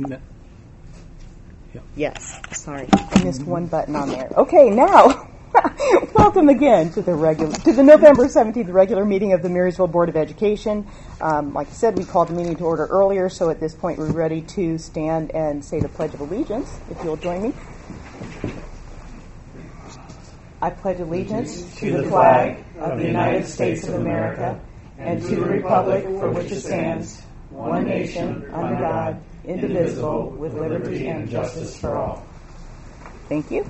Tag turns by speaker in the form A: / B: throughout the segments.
A: Yes, sorry, I missed one button on there. Okay, now, welcome again to the November 17th regular meeting of the Marysville Board of Education. Like I said, we called the meeting to order earlier, so at this point we're ready to stand and say the Pledge of Allegiance, if you'll join me. I pledge allegiance to the flag of the United States of America and to the republic for which it stands, one nation, under God, indivisible, with liberty and justice for all. Thank you.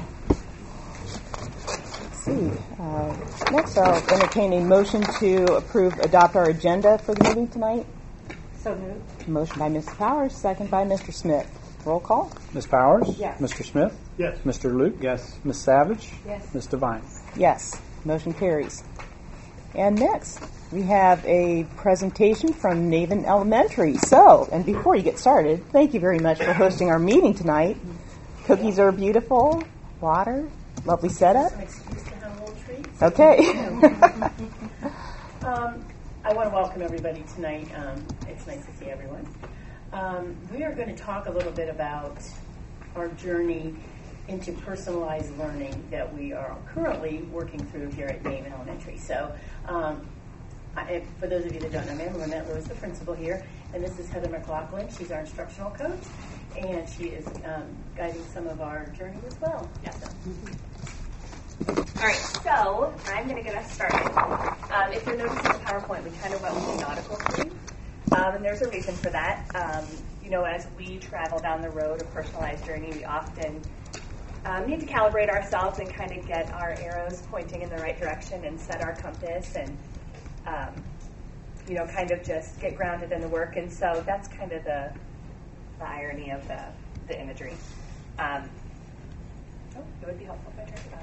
A: Let's see. Next, I'll entertain a motion to adopt our agenda for the meeting tonight.
B: So moved.
A: Motion by Mrs. Powers, second by Mr. Smith. Roll call.
C: Ms. Powers?
B: Yes.
C: Mr. Smith?
D: Yes.
C: Mr. Luke?
D: Yes.
C: Ms. Savage?
B: Yes.
C: Ms. Devine?
A: Yes. Motion carries. And next, we have a presentation from Naven Elementary. And before you get started, thank you very much for hosting our meeting tonight. Cookies are beautiful, water, lovely setup.
B: Some excuse to have a little treat.
A: Okay.
B: I want to welcome everybody tonight. It's nice to see everyone. We are going to talk a little bit about our journey into personalized learning that we are currently working through here at Naven Elementary. So, for those of you that don't know me, I'm Lynette Lewis, the principal here, and this is Heather McLaughlin. She's our instructional coach, and she is guiding some of our journey as well. Yes.
E: All right, so I'm going to get us started. If you're noticing the PowerPoint, we kind of went with the nautical theme, and there's a reason for that. As we travel down the road of personalized journey, we often need to calibrate ourselves and kind of get our arrows pointing in the right direction and set our compass and, kind of just get grounded in the work. And so that's kind of the irony of the imagery. It would be helpful if I turned it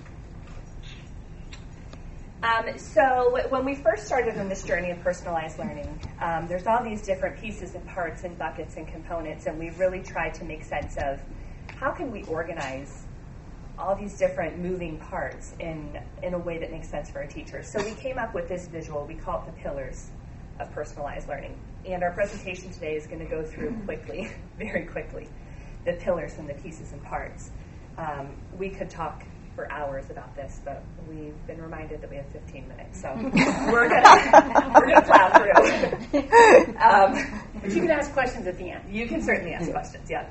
E: on. So when we first started on this journey of personalized learning, there's all these different pieces and parts and buckets and components, and we really tried to make sense of how can we organize all these different moving parts in a way that makes sense for our teachers. So we came up with this visual. We call it the pillars of personalized learning. And our presentation today is going to go through quickly, very quickly, the pillars and the pieces and parts. We could talk for hours about this, but we've been reminded that we have 15 minutes, so we're gonna plow through.
B: But you can ask questions at the end.
E: You can certainly ask questions, yeah.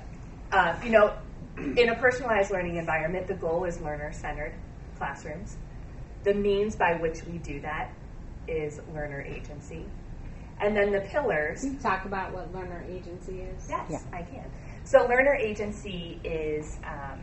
E: In a personalized learning environment, the goal is learner-centered classrooms. The means by which we do that is learner agency. And then the pillars...
F: Can you talk about what learner agency is?
E: Yes,
A: yeah.
E: I can. So learner agency is... I'm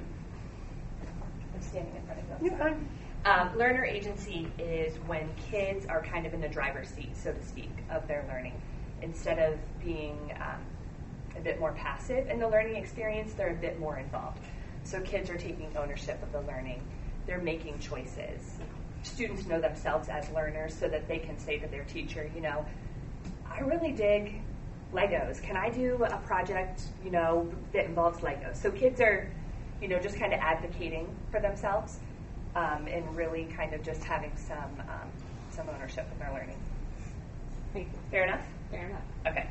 E: standing in front of you.
B: You're fine.
E: Learner agency is when kids are kind of in the driver's seat, so to speak, of their learning. Instead of being a bit more passive in the learning experience, they're a bit more involved. So kids are taking ownership of the learning. They're making choices. Students know themselves as learners so that they can say to their teacher, I really dig Legos. Can I do a project, that involves Legos? So kids are, just kind of advocating for themselves and really kind of just having some ownership in their learning.
F: Thank you.
E: Fair enough?
F: Fair enough.
E: Okay.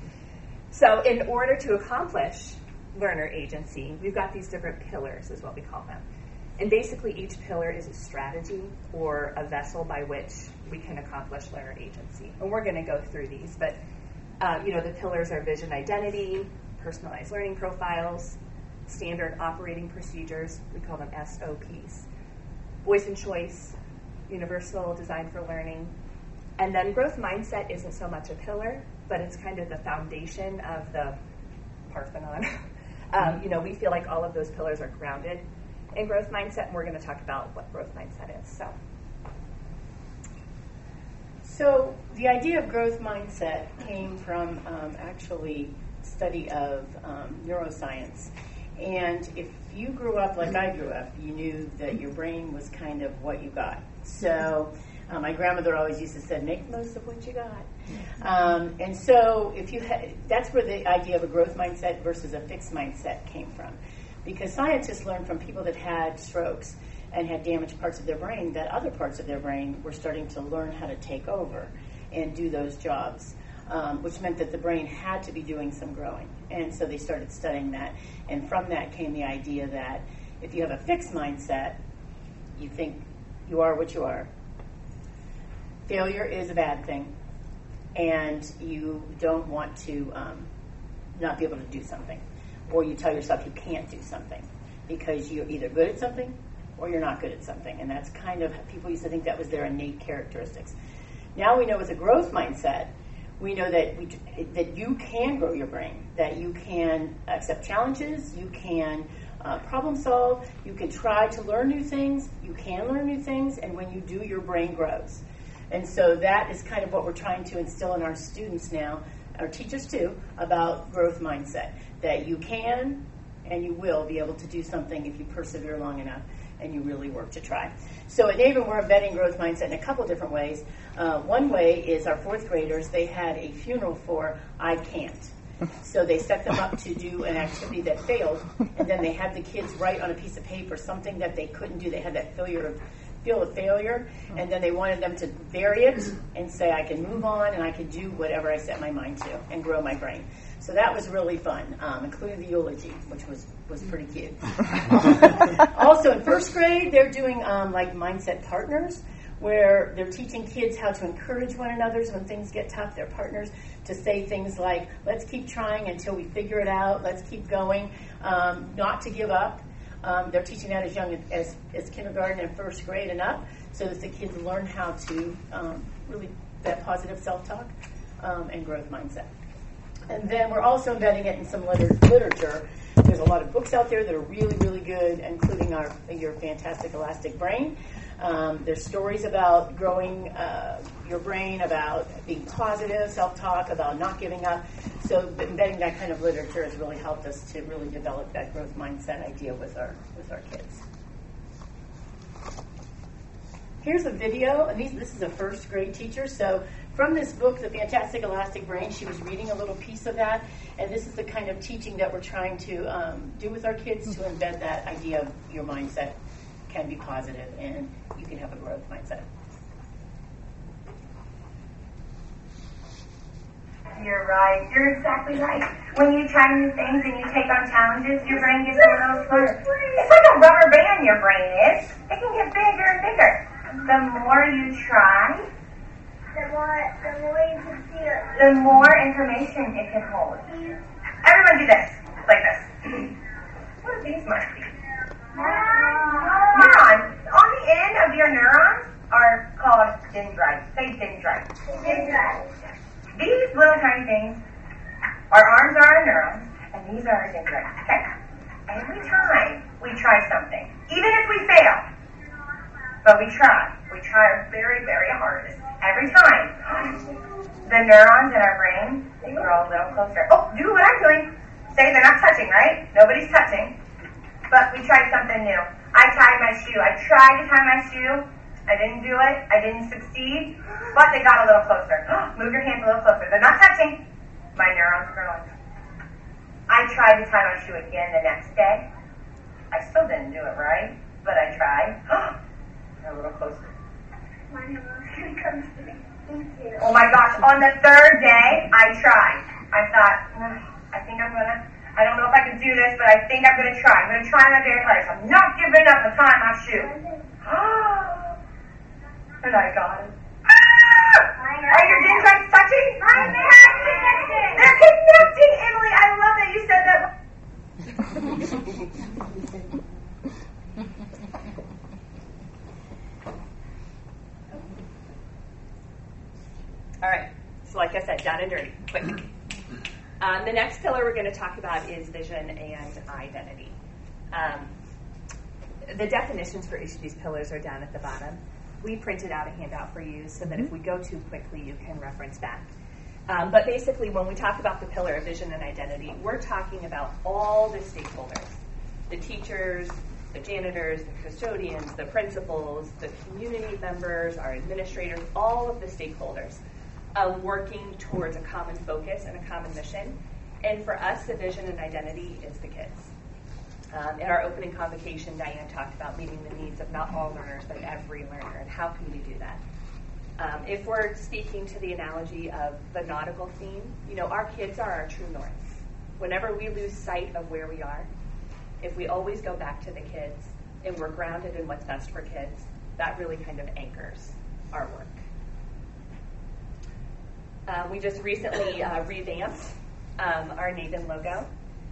E: So in order to accomplish learner agency, we've got these different pillars, is what we call them. And basically each pillar is a strategy or a vessel by which we can accomplish learner agency. And we're going to go through these, but the pillars are vision identity, personalized learning profiles, standard operating procedures, we call them SOPs, voice and choice, universal design for learning, and then growth mindset isn't so much a pillar, but it's kind of the foundation of the Parthenon. We feel like all of those pillars are grounded in growth mindset, and we're going to talk about what growth mindset is.
B: So the idea of growth mindset came from actually study of neuroscience. And if you grew up like I grew up, you knew that your brain was kind of what you got. So my grandmother always used to say, make the most of what you got. And so that's where the idea of a growth mindset versus a fixed mindset came from. Because scientists learned from people that had strokes and had damaged parts of their brain that other parts of their brain were starting to learn how to take over and do those jobs. which meant that the brain had to be doing some growing. And so they started studying that. And from that came the idea that if you have a fixed mindset, you think you are what you are. Failure is a bad thing. And you don't want to not be able to do something. Or you tell yourself you can't do something because you're either good at something or you're not good at something. And that's kind of, people used to think that was their innate characteristics. Now we know with a growth mindset, we know that you can grow your brain, that you can accept challenges, you can problem solve, you can try to learn new things, you can learn new things, and when you do, your brain grows. And so that is kind of what we're trying to instill in our students now, our teachers too, about growth mindset, that you can and you will be able to do something if you persevere long enough and you really work to try. So at NAVEN, we're embedding growth mindset in a couple different ways. One way is our fourth graders, they had a funeral for I can't. So they set them up to do an activity that failed, and then they had the kids write on a piece of paper something that they couldn't do. They had that feel of failure, and then they wanted them to vary it and say, I can move on and I can do whatever I set my mind to and grow my brain. So that was really fun, including the eulogy, which was pretty cute. Also in first grade, they're doing like mindset partners, where they're teaching kids how to encourage one another when things get tough, their partners, to say things like, let's keep trying until we figure it out, let's keep going, not to give up. They're teaching that as young as kindergarten and first grade and up, so that the kids learn how to really that positive self-talk and growth mindset. And then we're also embedding it in some literature. There's a lot of books out there that are really, really good, including your fantastic Elastic Brain. There's stories about growing your brain, about being positive, self-talk, about not giving up. So embedding that kind of literature has really helped us to really develop that growth mindset idea with our kids. Here's a video, and this is a first grade teacher. So from this book, The Fantastic Elastic Brain, she was reading a little piece of that, and this is the kind of teaching that we're trying to do with our kids to embed that idea of your mindset can be positive and you can have a growth mindset.
C: You're right. You're exactly right. When you try new things and you take on challenges, your brain gets a little smarter. It's like a rubber band, your brain is. It can get bigger and bigger. The more you try, the more information it can hold. Everyone do this. Like this. What are these must be? Neurons. On the end of your neurons are called dendrites. Say dendrites. Dendrites. These little tiny things, our arms are our neurons, and these are our dendrites. Okay? Every time we try something, even if we fail, but we try our very, very hardest. Every time, the neurons in our brain, they grow a little closer. Oh, do what I'm doing. Say they're not touching, right? Nobody's touching. But we tried something new. I tied my shoe. I tried to tie my shoe. I didn't do it. I didn't succeed. But they got a little closer. Move your hands a little closer. They're not touching. My neurons are growing. I tried to tie my shoe again the next day. I still didn't do it right, but I tried. They're a little closer. My neurons comes to me. Oh my gosh. On the third day, I tried. I thought, I think I'm going to, I don't know if I can do this, but I think I'm going to try. I'm going to try my very hardest. I'm not giving up on tying my shoe. And I got it. Are your dendrites touching? They're connecting, Emily. I love that you said that.
E: All right. So like I said, down and dirty. Quick. The next pillar we're going to talk about is vision and identity. The definitions for each of these pillars are down at the bottom. We printed out a handout for you so that if we go too quickly, you can reference back. But basically, when we talk about the pillar of vision and identity, we're talking about all the stakeholders, the teachers, the janitors, the custodians, the principals, the community members, our administrators, all of the stakeholders working towards a common focus and a common mission. And for us, the vision and identity is the kids. In our opening convocation, Diane talked about meeting the needs of not all learners, but every learner, and how can we do that? If we're speaking to the analogy of the nautical theme, our kids are our true north. Whenever we lose sight of where we are, if we always go back to the kids and we're grounded in what's best for kids, that really kind of anchors our work. We just recently revamped our Nathan logo.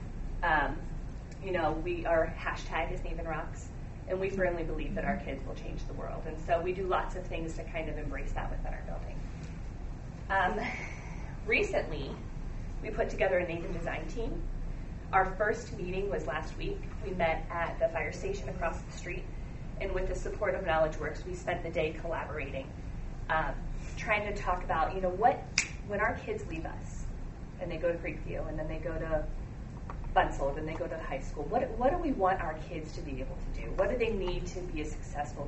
E: Our hashtag is Nathan Rocks, and we firmly believe that our kids will change the world. And so we do lots of things to kind of embrace that within our building. Recently, we put together a Nathan design team. Our first meeting was last week. We met at the fire station across the street, and with the support of KnowledgeWorks, we spent the day collaborating, trying to talk about, when our kids leave us, and they go to Creekview, and then they go to Bunsold, and they go to high school, what do we want our kids to be able to do? What do they need to be a successful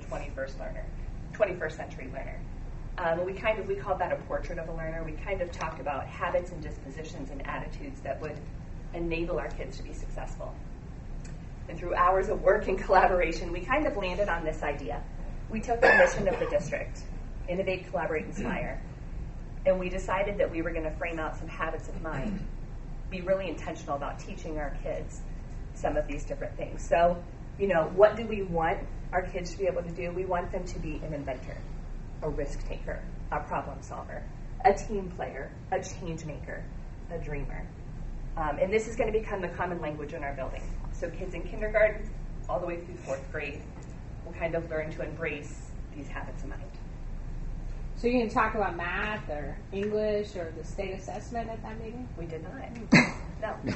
E: 21st century learner? We called that a portrait of a learner. We kind of talked about habits and dispositions and attitudes that would enable our kids to be successful. And through hours of work and collaboration, we kind of landed on this idea. We took the mission of the district, innovate, collaborate, inspire, and we decided that we were going to frame out some habits of mind, be really intentional about teaching our kids some of these different things. So, what do we want our kids to be able to do? We want them to be an inventor, a risk taker, a problem solver, a team player, a change maker, a dreamer. And this is going to become the common language in our building. So kids in kindergarten all the way through 4th grade will kind of learn to embrace these habits of mind.
F: So you can talk about math or English or the state assessment at that meeting?
E: We did not. No.
F: We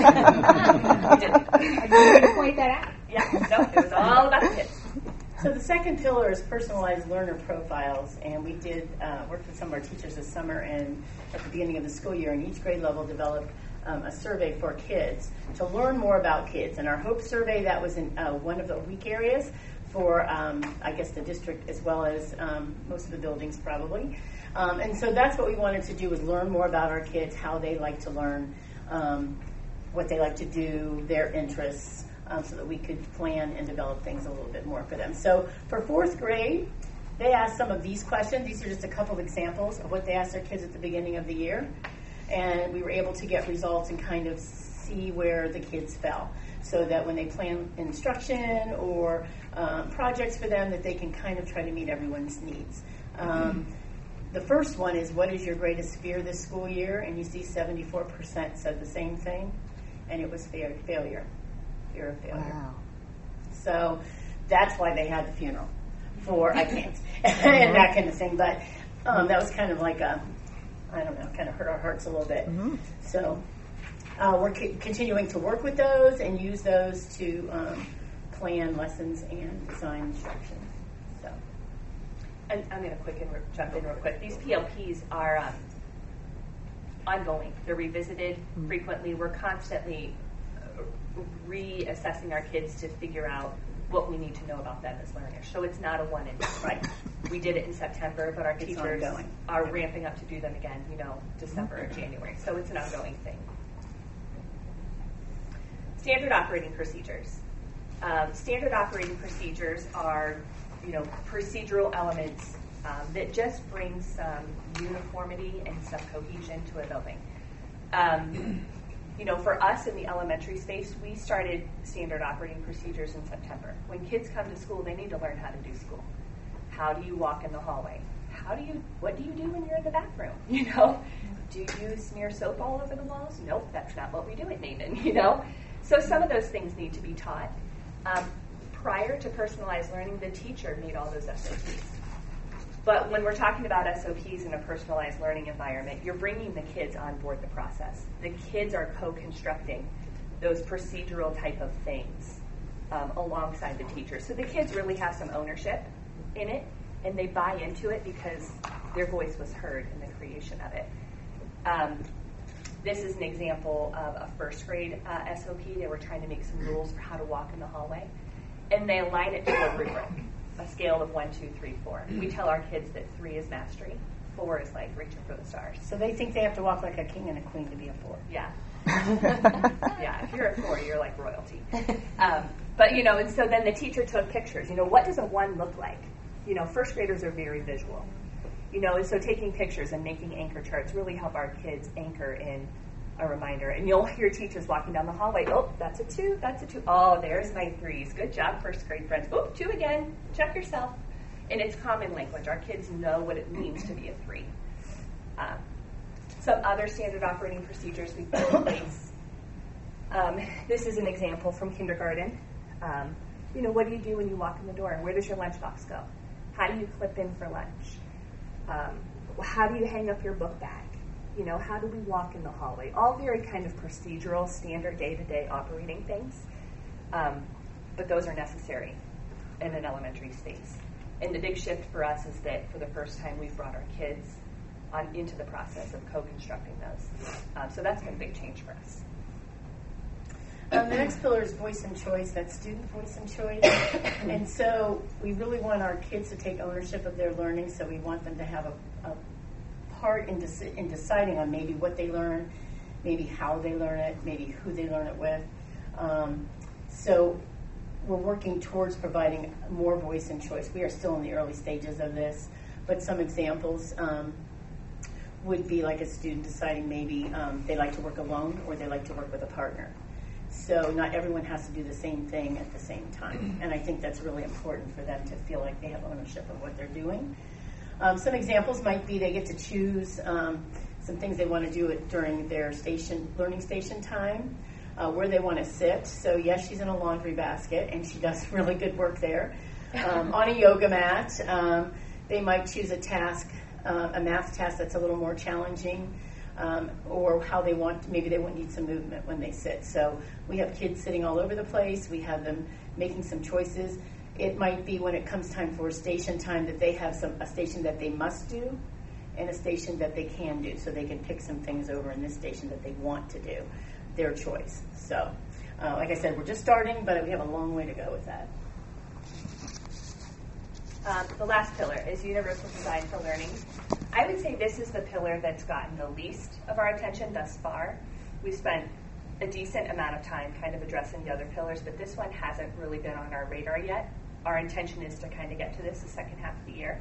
F: didn't. I just wanted to point that out.
E: Yeah, no, it was all about the kids.
B: So the second pillar is personalized learner profiles, and we did work with some of our teachers this summer and at the beginning of the school year, and each grade level developed a survey for kids to learn more about kids. And our HOPE survey, that was in one of the weak areas for, the district as well as most of the buildings probably. And so that's what we wanted to do, was learn more about our kids, how they like to learn, what they like to do, their interests, so that we could plan and develop things a little bit more for them. So for 4th grade, they asked some of these questions. These are just a couple of examples of what they asked their kids at the beginning of the year. And we were able to get results and kind of see where the kids fell, so that when they plan instruction or projects for them, that they can kind of try to meet everyone's needs. The first one is, what is your greatest fear this school year? And you see 74% said the same thing, and it was failure. Fear of failure.
A: Wow.
B: So that's why they had the funeral for I can't and that kind of thing. But that was kind of like kind of hurt our hearts a little bit. Mm-hmm. So we're continuing to work with those and use those to plan lessons and design instruction. So,
E: and I'm going to jump in real quick. These PLPs are ongoing. They're revisited frequently. We're constantly reassessing our kids to figure out what we need to know about them as learners. So it's not a one and done. Right. We did it in September, but our teachers are ramping up to do them again, December or January. So it's an ongoing thing. Standard operating procedures. Standard operating procedures are, procedural elements that just bring some uniformity and some cohesion to a building. For us in the elementary space, we started standard operating procedures in September. When kids come to school, they need to learn how to do school. How do you walk in the hallway? What do you do when you're in the bathroom? Do you smear soap all over the walls? Nope, that's not what we do at Nathan, So some of those things need to be taught. Prior to personalized learning, the teacher made all those SOPs. But when we're talking about SOPs in a personalized learning environment, you're bringing the kids on board the process. The kids are co-constructing those procedural type of things alongside the teacher. So the kids really have some ownership in it, and they buy into it because their voice was heard in the creation of it. This is an example of a 1st grade SOP. They were trying to make some rules for how to walk in the hallway, and they align it to a rubric. A scale of 1, 2, 3, 4. We tell our kids that 3 is mastery, 4 is like reaching for the stars.
B: So they think they have to walk like a king and a queen to be a 4.
E: Yeah. Yeah, if you're a 4, you're like royalty. But, and so then the teacher took pictures. What does a 1 look like? 1st graders are very visual. And so taking pictures and making anchor charts really help our kids anchor in a reminder. And you'll hear teachers walking down the hallway, oh, that's a 2, that's a 2. Oh, there's my 3s. Good job, first grade friends. Oh, 2 again. Check yourself. And it's common language. Our kids know what it means to be a 3. Some other standard operating procedures we've put in place. This is an example from kindergarten. What do you do when you walk in the door? Where does your lunchbox go? How do you clip in for lunch? How do you hang up your book bag? How do we walk in the hallway? All very kind of procedural, standard day-to-day operating things. But those are necessary in an elementary space. And the big shift for us is that for the first time we've brought our kids into the process of co-constructing those. So that's been a big change for us.
B: The next pillar is voice and choice. That's student voice and choice. And so we really want our kids to take ownership of their learning, so we want them to have a part in deciding on maybe what they learn, maybe how they learn it, maybe who they learn it with. So we're working towards providing more voice and choice. We are still in the early stages of this, but some examples would be like a student deciding maybe they like to work alone or they like to work with a partner. So not everyone has to do the same thing at the same time. And I think that's really important for them to feel like they have ownership of what they're doing. Some examples might be they get to choose some things they want to do during their learning station time, where they want to sit. So yes, she's in a laundry basket, and she does really good work there. On a yoga mat, they might choose a math task that's a little more challenging. Or how maybe they need some movement when they sit. So we have kids sitting all over the place. We have them making some choices. It might be when it comes time for station time that they have a station that they must do and a station that they can do. So they can pick some things over in this station that they want to do, their choice. So like I said, we're just starting, but we have a long way to go with that.
E: The last pillar is universal design for learning. I would say this is the pillar that's gotten the least of our attention thus far. We've spent a decent amount of time kind of addressing the other pillars, but this one hasn't really been on our radar yet. Our intention is to kind of get to this the second half of the year.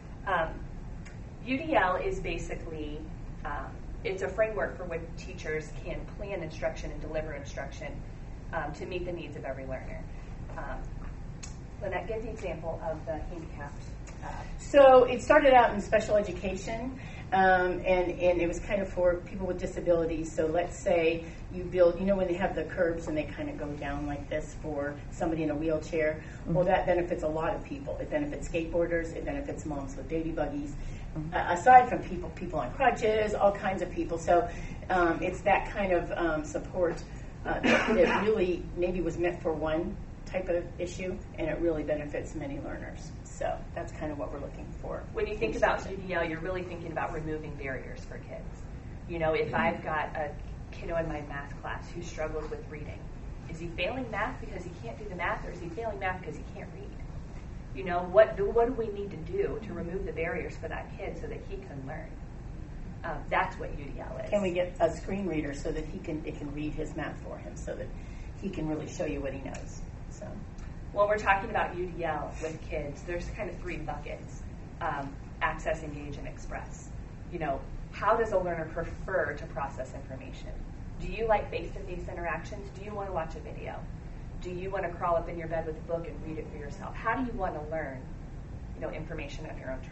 E: UDL is basically, it's a framework for when teachers can plan instruction and deliver instruction to meet the needs of every learner. Lynette, give the example of the handicapped.
B: So it started out in special education, and it was kind of for people with disabilities. So let's say you build, when they have the curbs and they kind of go down like this for somebody in a wheelchair, well, that benefits a lot of people. It benefits skateboarders, it benefits moms with baby buggies, aside from people on crutches, all kinds of people. So it's that kind of support that really maybe was meant for one type of issue, and it really benefits many learners. So that's kind of what we're looking for.
E: When you think about UDL, you're really thinking about removing barriers for kids. If I've got a kiddo in my math class who struggles with reading, is he failing math because he can't do the math, or is he failing math because he can't read? What do we need to do to remove the barriers for that kid so that he can learn? That's what UDL is.
B: Can we get a screen reader so that it can read his math for him, so that he can really show you what he knows? So,
E: when we're talking about UDL with kids, there's kind of 3 buckets: access, engage, and express. How does a learner prefer to process information? Do you like face-to-face interactions? Do you want to watch a video? Do you want to crawl up in your bed with a book and read it for yourself? How do you want to learn, information on your own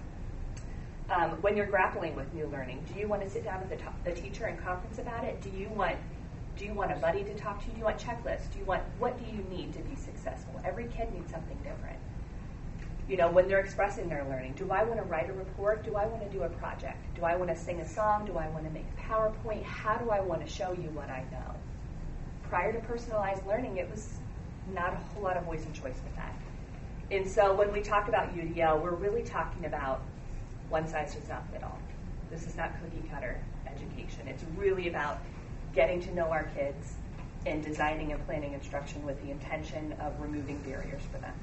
E: terms? When you're grappling with new learning, do you want to sit down with the teacher and conference about it? Do you want a buddy to talk to? Do you want checklists? What do you need to be successful? Every kid needs something different. When they're expressing their learning, do I want to write a report? Do I want to do a project? Do I want to sing a song? Do I want to make a PowerPoint? How do I want to show you what I know? Prior to personalized learning, it was not a whole lot of voice and choice with that. And so when we talk about UDL, we're really talking about one size does not fit all. This is not cookie cutter education. It's really about getting to know our kids and designing and planning instruction with the intention of removing barriers for them.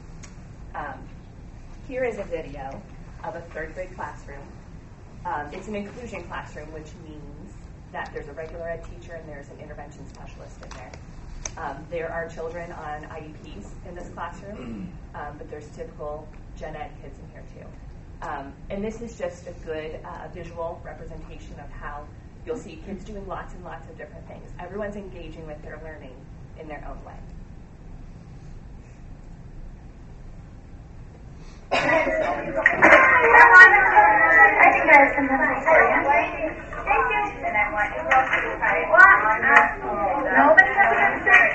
E: Here is a video of a 3rd grade classroom. It's an inclusion classroom, which means that there's a regular ed teacher and there's an intervention specialist in there. There are children on IEPs in this classroom, but there's typical gen ed kids in here too. And this is just a good visual representation of how you'll see kids doing lots and lots of different things. Everyone's engaging with their learning in their own way.
C: I think there's some numbers for you. Thank you. And I want you to try it on nobody has a pencil.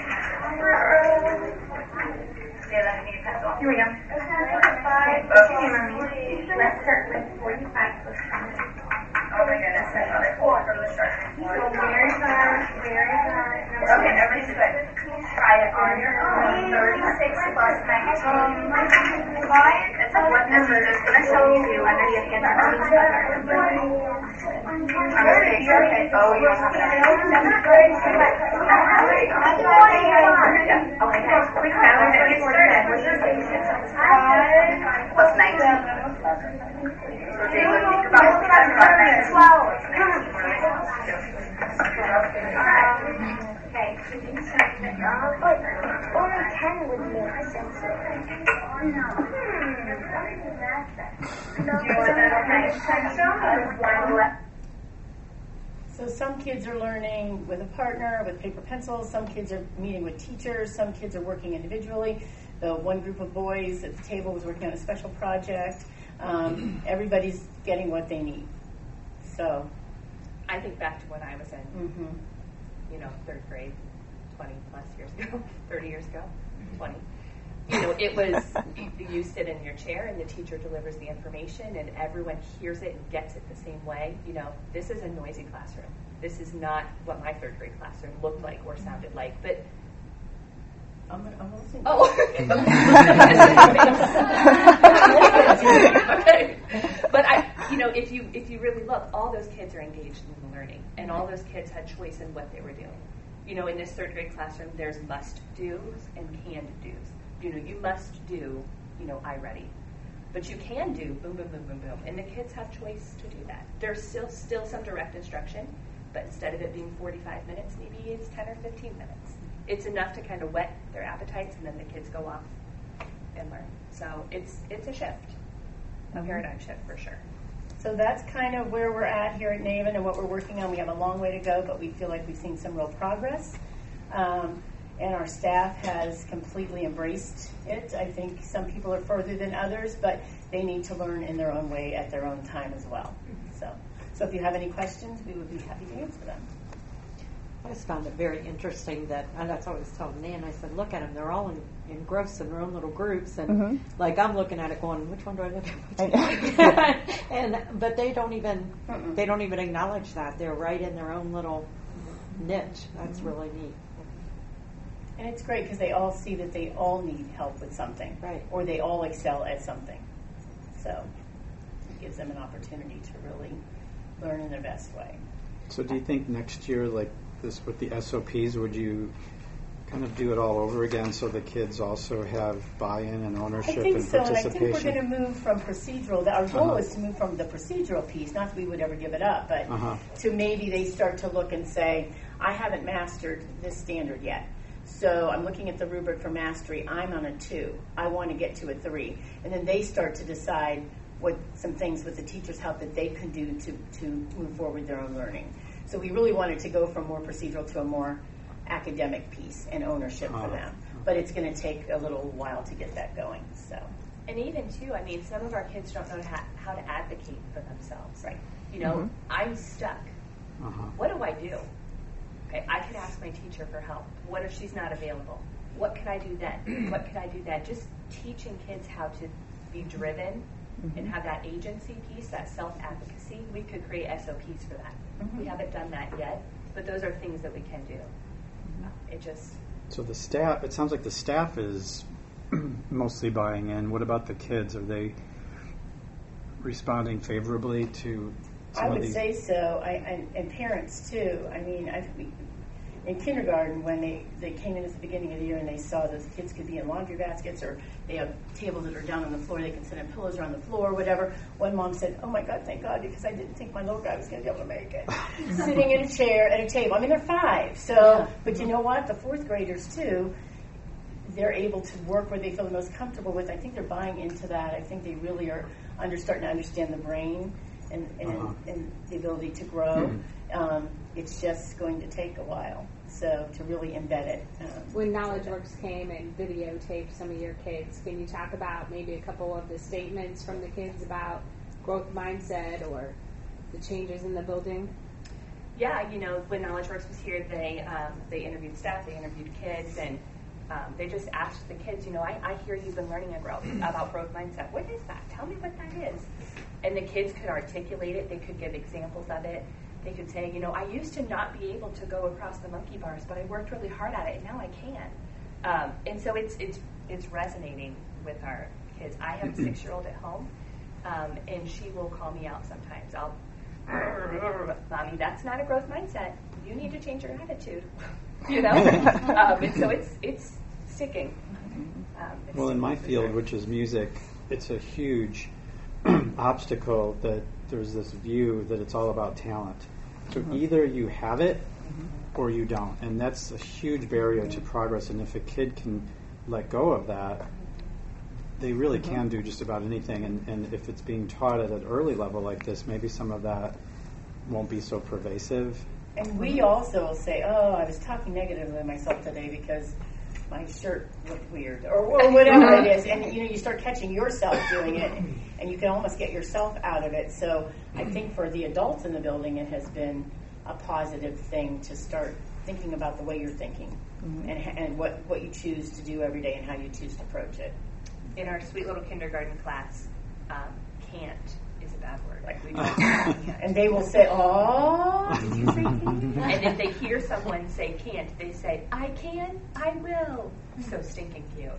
C: Yeah, let me need a pencil. Here we go. 5. Let's start with 45 plus 20. Oh my goodness, that's another 4 from the start. So very good, very good. Okay, everybody's good. Try it on your own. 36 plus 19. That's what number is going to show you underneath the other. Okay. Oh, you don't have it. Okay, we found it. It's 5 plus 19. So they would think about 12. Okay. Only 10 would make sense.
B: So some kids are learning with a partner, with paper pencils. Some kids are meeting with teachers. Some kids are working individually. The one group of boys at the table was working on a special project. Everybody's getting what they need. So
E: I think back to when I was in, third grade, 20 plus years ago, 30 years ago, 20. It was, you sit in your chair and the teacher delivers the information and everyone hears it and gets it the same way. This is a noisy classroom. This is not what my third grade classroom looked like or sounded like, but
B: I'm listening.
E: Oh. Okay. But if you really look, all those kids are engaged in the learning, and all those kids had choice in what they were doing. In this third grade classroom, there's must do's and can do's. You must do, iReady. But you can do boom, boom, boom, boom, boom. And the kids have choice to do that. There's still some direct instruction, but instead of it being 45 minutes, maybe it's 10 or 15 minutes. It's enough to kind of whet their appetites, and then the kids go off and learn. So it's a shift, a paradigm shift for sure.
B: So that's kind of where we're at here at NAVEN and what we're working on. We have a long way to go, but we feel like we've seen some real progress. And our staff has completely embraced it. I think some people are further than others, but they need to learn in their own way at their own time as well. So if you have any questions, we would be happy to answer them.
D: I just found it very interesting that, and that's what I was telling Nan, I said, look at them, they're all engrossed in their own little groups, and I'm looking at it going, which one do I look at? But they don't even acknowledge that. They're right in their own little niche. That's really neat.
B: And it's great because they all see that they all need help with something,
D: right?
B: Or they all excel at something. So it gives them an opportunity to really learn in their best way.
G: So do you think next year, like this with the SOPs, would you kind of do it all over again so the kids also have buy-in and ownership and participation?
B: I think so, and I think we're going to move from procedural. Our goal is to move from the procedural piece, not that we would ever give it up, but to maybe they start to look and say, I haven't mastered this standard yet. So I'm looking at the rubric for mastery. I'm on a 2. I want to get to a 3. And then they start to decide what some things with the teacher's help that they can do to move forward their own learning. So we really wanted to go from more procedural to a more academic piece and ownership for them. But it's going to take a little while to get that going. So.
E: And even, too, some of our kids don't know how to advocate for themselves.
B: Right.
E: I'm stuck. What do I do? Okay, I could ask my teacher for help. What if she's not available? What could I do then? What could I do then? Just teaching kids how to be driven and have that agency piece, that self-advocacy. We could create SOPs for that. We haven't done that yet, but those are things that we can do.
G: So the staff, it sounds like the staff is mostly buying in. What about the kids? Are they responding favorably to
B: I would say so, and parents too. In kindergarten, when they came in at the beginning of the year and they saw that the kids could be in laundry baskets, or they have tables that are down on the floor, they can sit on pillows or on the floor, whatever. One mom said, "Oh my God, thank God, because I didn't think my little guy was going to be able to make it." Sitting in a chair at a table. They're 5, so. But you know what? The 4th graders too. They're able to work where they feel the most comfortable with. I think they're buying into that. I think they really are starting to understand the brain and the ability to grow. It's just going to take a while. So to really embed it.
F: When KnowledgeWorks came and videotaped some of your kids, can you talk about maybe a couple of the statements from the kids about growth mindset or the changes in the building?
E: Yeah, when KnowledgeWorks was here, they interviewed staff, they interviewed kids, and they just asked the kids, I hear you've been learning about growth mindset. What is that? Tell me what that is. And the kids could articulate it. They could give examples of it. They could say, I used to not be able to go across the monkey bars, but I worked really hard at it, and now I can. And so it's resonating with our kids. I have a 6-year-old at home, and she will call me out sometimes. Mommy, that's not a growth mindset. You need to change your attitude. And so it's sticking.
G: Well, in my field, which is music, it's a huge obstacle that there's this view that it's all about talent. So either you have it or you don't. And that's a huge barrier to progress. And if a kid can let go of that, they really can do just about anything. And if it's being taught at an early level like this, maybe some of that won't be so pervasive.
B: And we also will say, I was talking negatively of myself today because my shirt looked weird, or whatever it is. And, you start catching yourself doing it, and you can almost get yourself out of it. So I think for the adults in the building, it has been a positive thing to start thinking about the way you're thinking and what you choose to do every day and how you choose to approach it.
E: In our sweet little kindergarten class, can't is a bad word. Like we don't
B: and they will say, "Oh,
E: did you say can't?" And if they hear someone say can't, they say, "I can, I will." So stinking cute.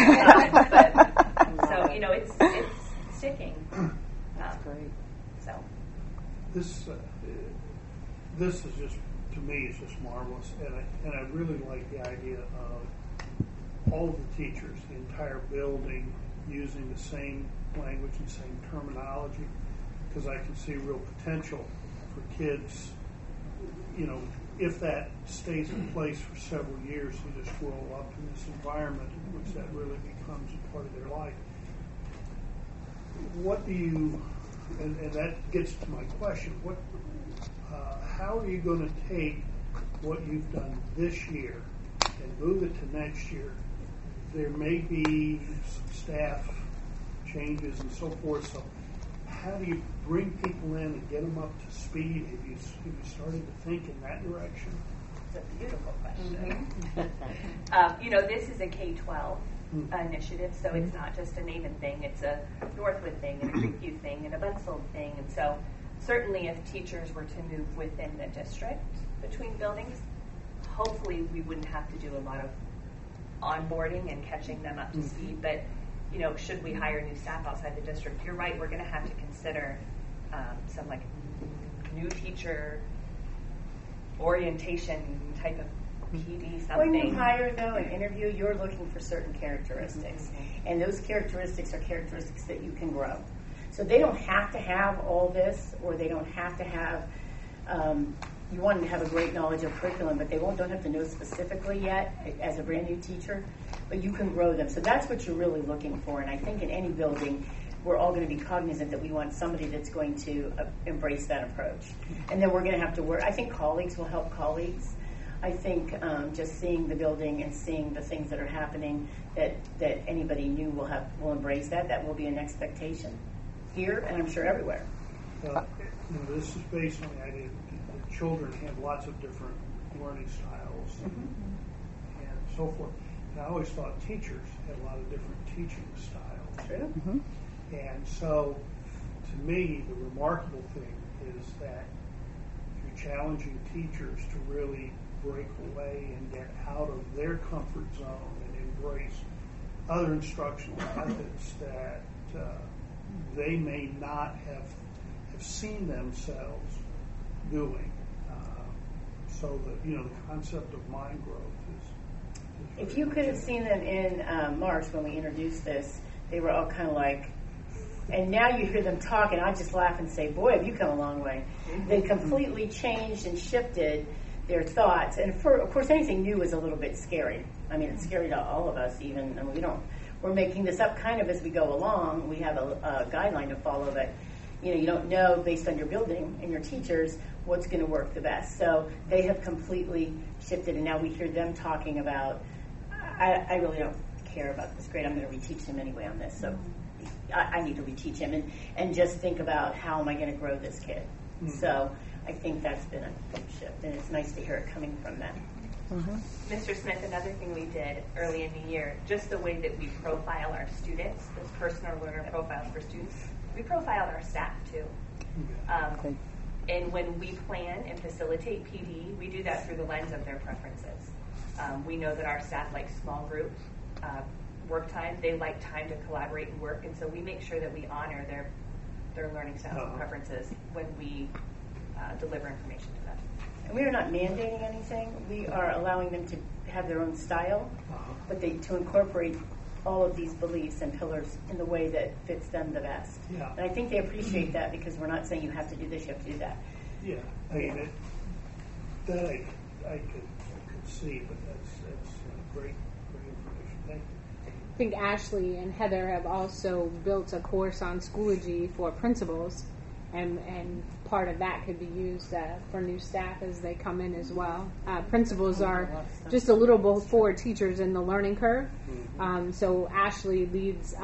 E: But so it's sticking.
D: That's great.
E: So
H: this is just, to me, is just marvelous, and I really like the idea of all of the teachers, the entire building, using the same language and same terminology, because I can see real potential for kids, if that stays in place for several years, they just grow up in this environment in which that really becomes a part of their life. What do you, and that gets to my question, how are you going to take what you've done this year and move it to next year? There may be some staff changes and so forth, so how do you bring people in and get them up to speed? Have you started to think in that direction?
E: It's a beautiful question. This is a K-12 initiative, so it's not just a Naaman thing, it's a Northwood thing and a Creekview thing and a Bensfield thing, and so certainly if teachers were to move within the district between buildings, hopefully we wouldn't have to do a lot of onboarding and catching them up to speed, but should we hire new staff outside the district, you're right, we're going to have to consider some new teacher orientation type of PD something.
B: When you hire, though, an interview, you're looking for certain characteristics. And those characteristics are characteristics that you can grow. So they don't have to have all this, or they don't have to have, you want them to have a great knowledge of curriculum, but they don't have to know specifically yet as a brand new teacher, but you can grow them. So that's what you're really looking for. And I think in any building, we're all going to be cognizant that we want somebody that's going to embrace that approach. And then we're going to have to work. I think colleagues will help colleagues. I think just seeing the building and seeing the things that are happening, that anybody new will embrace that. That will be an expectation here, and I'm sure everywhere.
H: This is based on the idea that children have lots of different learning styles and so forth. And I always thought teachers had a lot of different teaching styles.
B: True.
H: And so, to me, the remarkable thing is that you're challenging teachers to really break away and get out of their comfort zone and embrace other instructional methods that they may not have seen themselves doing. So the concept of mind growth is
B: if you could have seen them in March when we introduced this, they were all kind of like, and now you hear them talk, and I just laugh and say, boy, have you come a long way. They completely changed and shifted their thoughts. And of course, anything new is a little bit scary. I mean, it's scary to all of us even. I mean, we're making this up kind of as we go along. We have a guideline to follow that, you don't know based on your building and your teachers what's going to work the best. So they have completely shifted, and now we hear them talking about, I really don't care about this grade. I'm going to reteach him anyway on this. So I need to reteach him and just think about how am I going to grow this kid. So I think that's been a big shift, and it's nice to hear it coming from them.
E: Mr. Smith, another thing we did early in the year, just the way that we profile our students, those personal learner profiles for students, we profiled our staff too. And when we plan and facilitate PD, we do that through the lens of their preferences. We know that our staff like small group work time. They like time to collaborate and work, and so we make sure that we honor their learning styles and preferences when we deliver information to them.
B: And we are not mandating anything. We are allowing them to have their own style, but to incorporate all of these beliefs and pillars in the way that fits them the best.
H: Yeah.
B: And I think they appreciate that, because we're not saying you have to do this, you have to do that.
H: Yeah, I mean, that I could see, but that's great information. Thank you.
F: I think Ashley and Heather have also built a course on Schoology for principals, and part of that could be used for new staff as they come in as well. Principals are just a little before teachers in the learning curve. So Ashley leads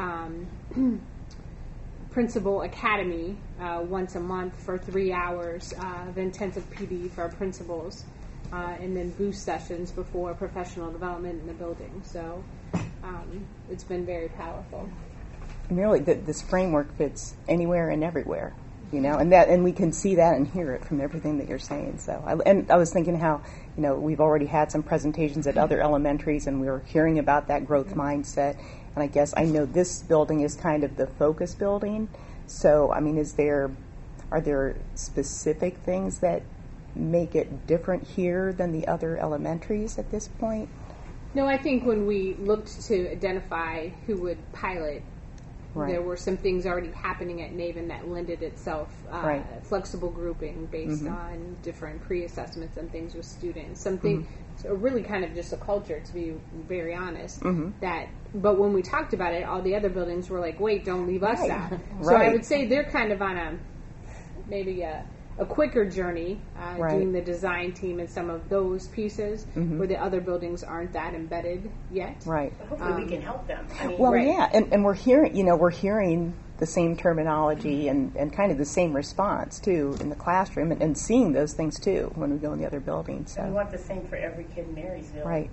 F: Principal Academy once a month for 3 hours of intensive PD for our principals, and then boost sessions before professional development in the building. So it's been very powerful.
A: Really, this framework fits anywhere and everywhere, and we can see that and hear it from everything that you're saying. So, I was thinking how, we've already had some presentations at other elementaries, and we were hearing about that growth mindset. And I guess I know this building is kind of the focus building. So, I mean, are there specific things that make it different here than the other elementaries at this point?
F: No, I think when we looked to identify who would pilot, there were some things already happening at Naven that lended itself flexible grouping based on different pre-assessments and things with students. So really kind of just a culture, to be very honest. But when we talked about it, all the other buildings were like, wait, don't leave us out. So I would say they're kind of on maybe a quicker journey doing the design team and some of those pieces where the other buildings aren't that embedded yet.
B: But hopefully we can help them.
A: And we're hearing the same terminology and kind of the same response too in the classroom, and seeing those things too when we go in the other buildings. So.
B: And we want the same for every kid in Marysville.
A: Right.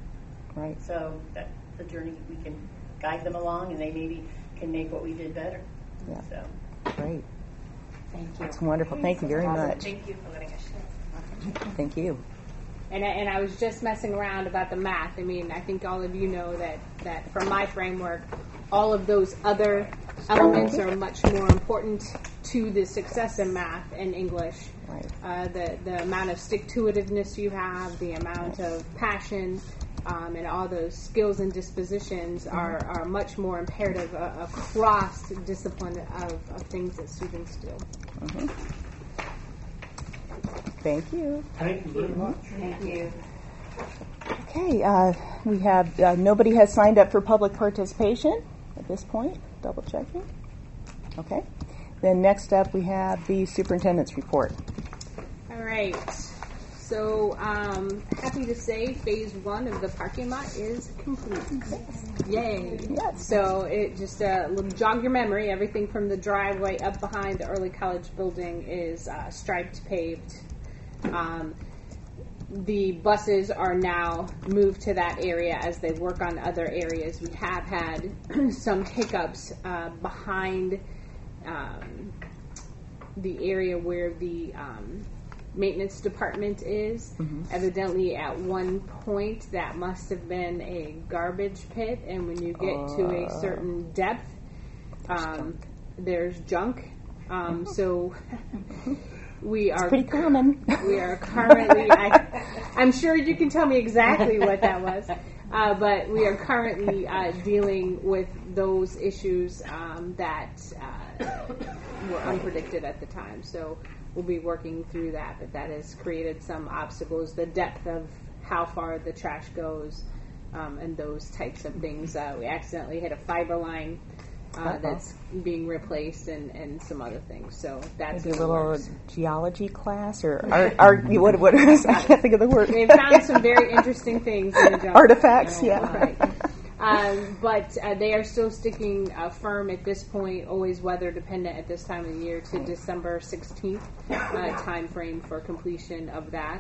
B: So that's the journey we can guide them along, and they maybe can make what we did better.
A: Yeah.
B: So.
A: Great.
D: Thank you.
A: That's wonderful. Thank you very much.
E: Thank you for letting us share.
A: Thank you.
F: And I was just messing around about the math. I mean, I think all of you know that from my framework, all of those other elements are much more important to the success in math and English. The amount of stick-to-itiveness you have, the amount of passion, and all those skills and dispositions are much more imperative across discipline of things that students do.
A: Thank you.
H: Thank you very much.
E: Thank you.
A: Okay, we have nobody has signed up for public participation at this point. Double checking. Okay. Then next up we have the superintendent's report.
F: All right. So happy to say phase 1 of the parking lot is complete. Yay.
A: Yes.
F: So it just little jog your memory. Everything from the driveway up behind the early college building is striped, paved. The buses are now moved to that area as they work on other areas. We have had some hiccups behind the area where the maintenance department is. Evidently at one point that must have been a garbage pit, and when you get to a certain depth there's junk. So we are
A: pretty common.
F: We are currently I'm sure you can tell me exactly what that was, but we are currently dealing with those issues that were unpredicted at the time. So we'll be working through that, but that has created some obstacles. The depth of how far the trash goes and those types of things. We accidentally hit a fiber line that's being replaced, and some other things. So that's
A: maybe a little geology class or art. What is, I can't think of the word.
F: They've found some very interesting things in the jungle.
A: Artifacts, yeah.
F: Right. But they are still sticking firm at this point, always weather dependent at this time of the year, to December 16th time frame for completion of that.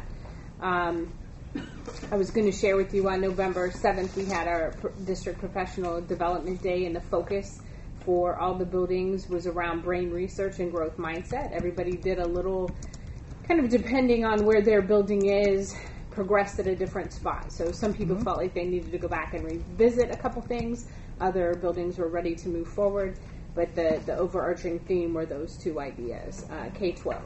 F: I was going to share with you on November 7th, we had our District Professional Development Day, and the focus for all the buildings was around brain research and growth mindset. Everybody did a little, kind of depending on where their building is, progressed at a different spot. So some people felt like they needed to go back and revisit a couple things. Other buildings were ready to move forward. But the overarching theme were those two ideas, K-12.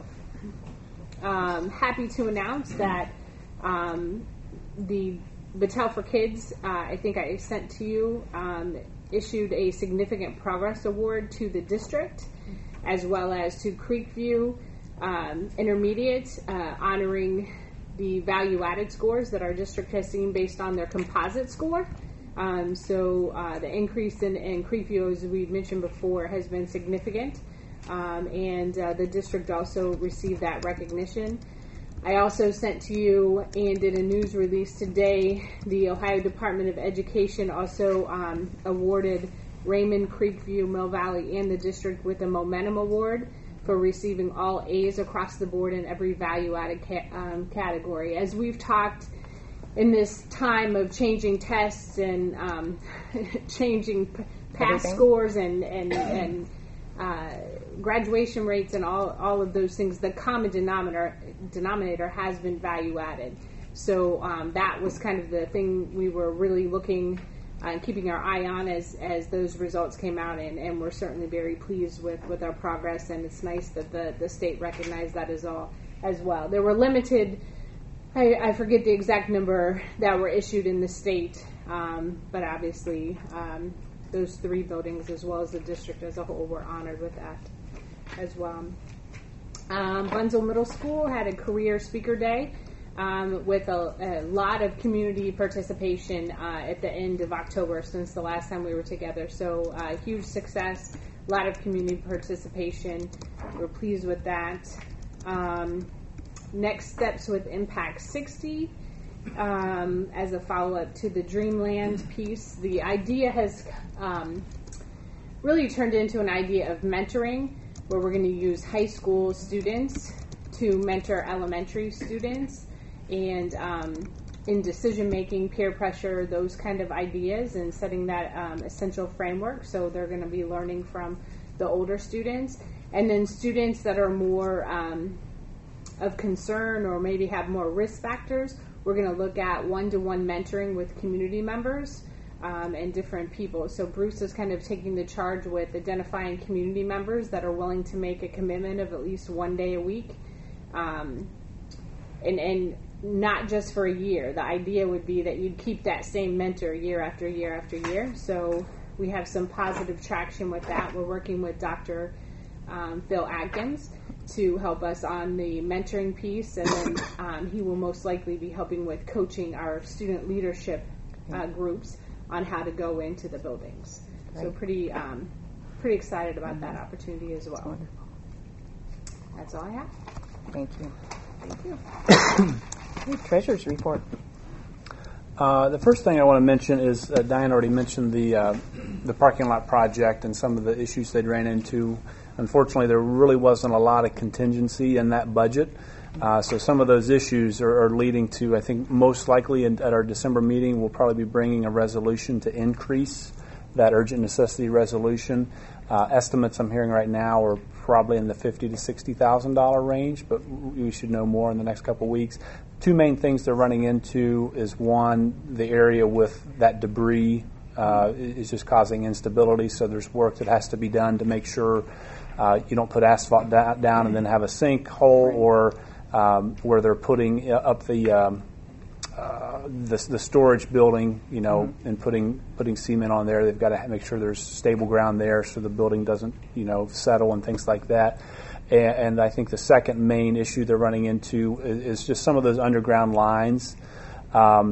F: Happy to announce that the Battelle for Kids, I think I sent to you, issued a significant progress award to the district, as well as to Creekview Intermediate, honoring the value-added scores that our district has seen based on their composite score. So the increase in Creekview, as we mentioned before, has been significant, and the district also received that recognition. I also sent to you and did a news release today. The Ohio Department of Education also awarded Raymond, Creekview, Mill Valley, and the district with a Momentum Award for receiving all A's across the board in every value-added category. As we've talked in this time of changing tests and changing pass scores and graduation rates and all of those things, the common denominator has been value-added. So that was kind of the thing we were really looking and keeping our eye on as those results came out, and we're certainly very pleased with our progress, and it's nice that the state recognized that as well. There were limited, I forget the exact number that were issued in the state, but obviously those three buildings as well as the district as a whole were honored with that as well. Bunzel Middle School had a career speaker day with a lot of community participation at the end of October since the last time we were together. So huge success, a lot of community participation. We're pleased with that. Next steps with Impact 60 as a follow-up to the Dreamland piece. The idea has really turned into an idea of mentoring, where we're going to use high school students to mentor elementary students, and in decision-making, peer pressure, those kind of ideas, and setting that essential framework. So they're going to be learning from the older students. And then students that are more of concern or maybe have more risk factors, we're going to look at one-to-one mentoring with community members and different people. So Bruce is kind of taking the charge with identifying community members that are willing to make a commitment of at least one day a week. And not just for a year. The idea would be that you'd keep that same mentor year after year after year. So we have some positive traction with that. We're working with Dr. Phil Atkins to help us on the mentoring piece, and then he will most likely be helping with coaching our student leadership groups on how to go into the buildings. Right. So pretty excited about that opportunity as well. That's all I have.
A: Thank you.
F: Thank you.
A: Treasurer's report.
I: The first thing I want to mention is Diane already mentioned the parking lot project and some of the issues they ran into. Unfortunately, there really wasn't a lot of contingency in that budget. So some of those issues are leading to, I think, most likely at our December meeting, we'll probably be bringing a resolution to increase that urgent necessity resolution. Estimates I'm hearing right now are probably in the $50,000 to $60,000 range, but we should know more in the next couple of weeks. Two main things they're running into is, one, the area with that debris is just causing instability, so there's work that has to be done to make sure you don't put asphalt down and then have a sinkhole, or where they're putting up the storage building, and putting cement on there. They've got to make sure there's stable ground there so the building doesn't, settle and things like that. And I think the second main issue they're running into is just some of those underground lines.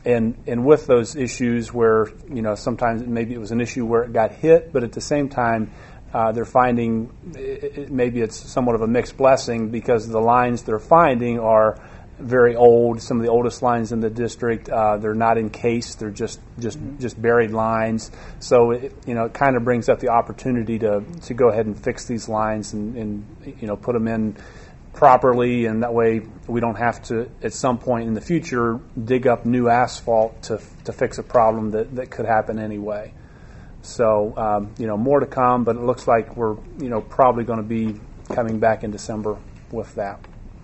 I: and with those issues where, sometimes maybe it was an issue where it got hit, but at the same time, they're finding maybe it's somewhat of a mixed blessing because the lines they're finding are very old, some of the oldest lines in the district. They're not encased; they're just buried lines. So it kind of brings up the opportunity to go ahead and fix these lines and put them in properly, and that way we don't have to at some point in the future dig up new asphalt to fix a problem that could happen anyway. So more to come, but it looks like we're probably going to be coming back in December with that.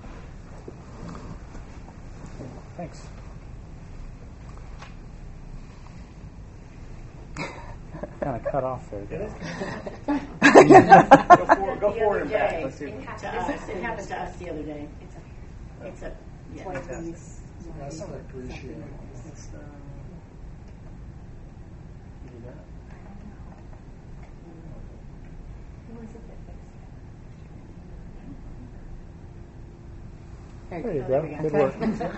I: Thanks. Kind of cut off there.
G: Go forward and back. Let's see.
B: It happened to us the other day. It's a
H: That's appreciated.
I: There you go. Good work.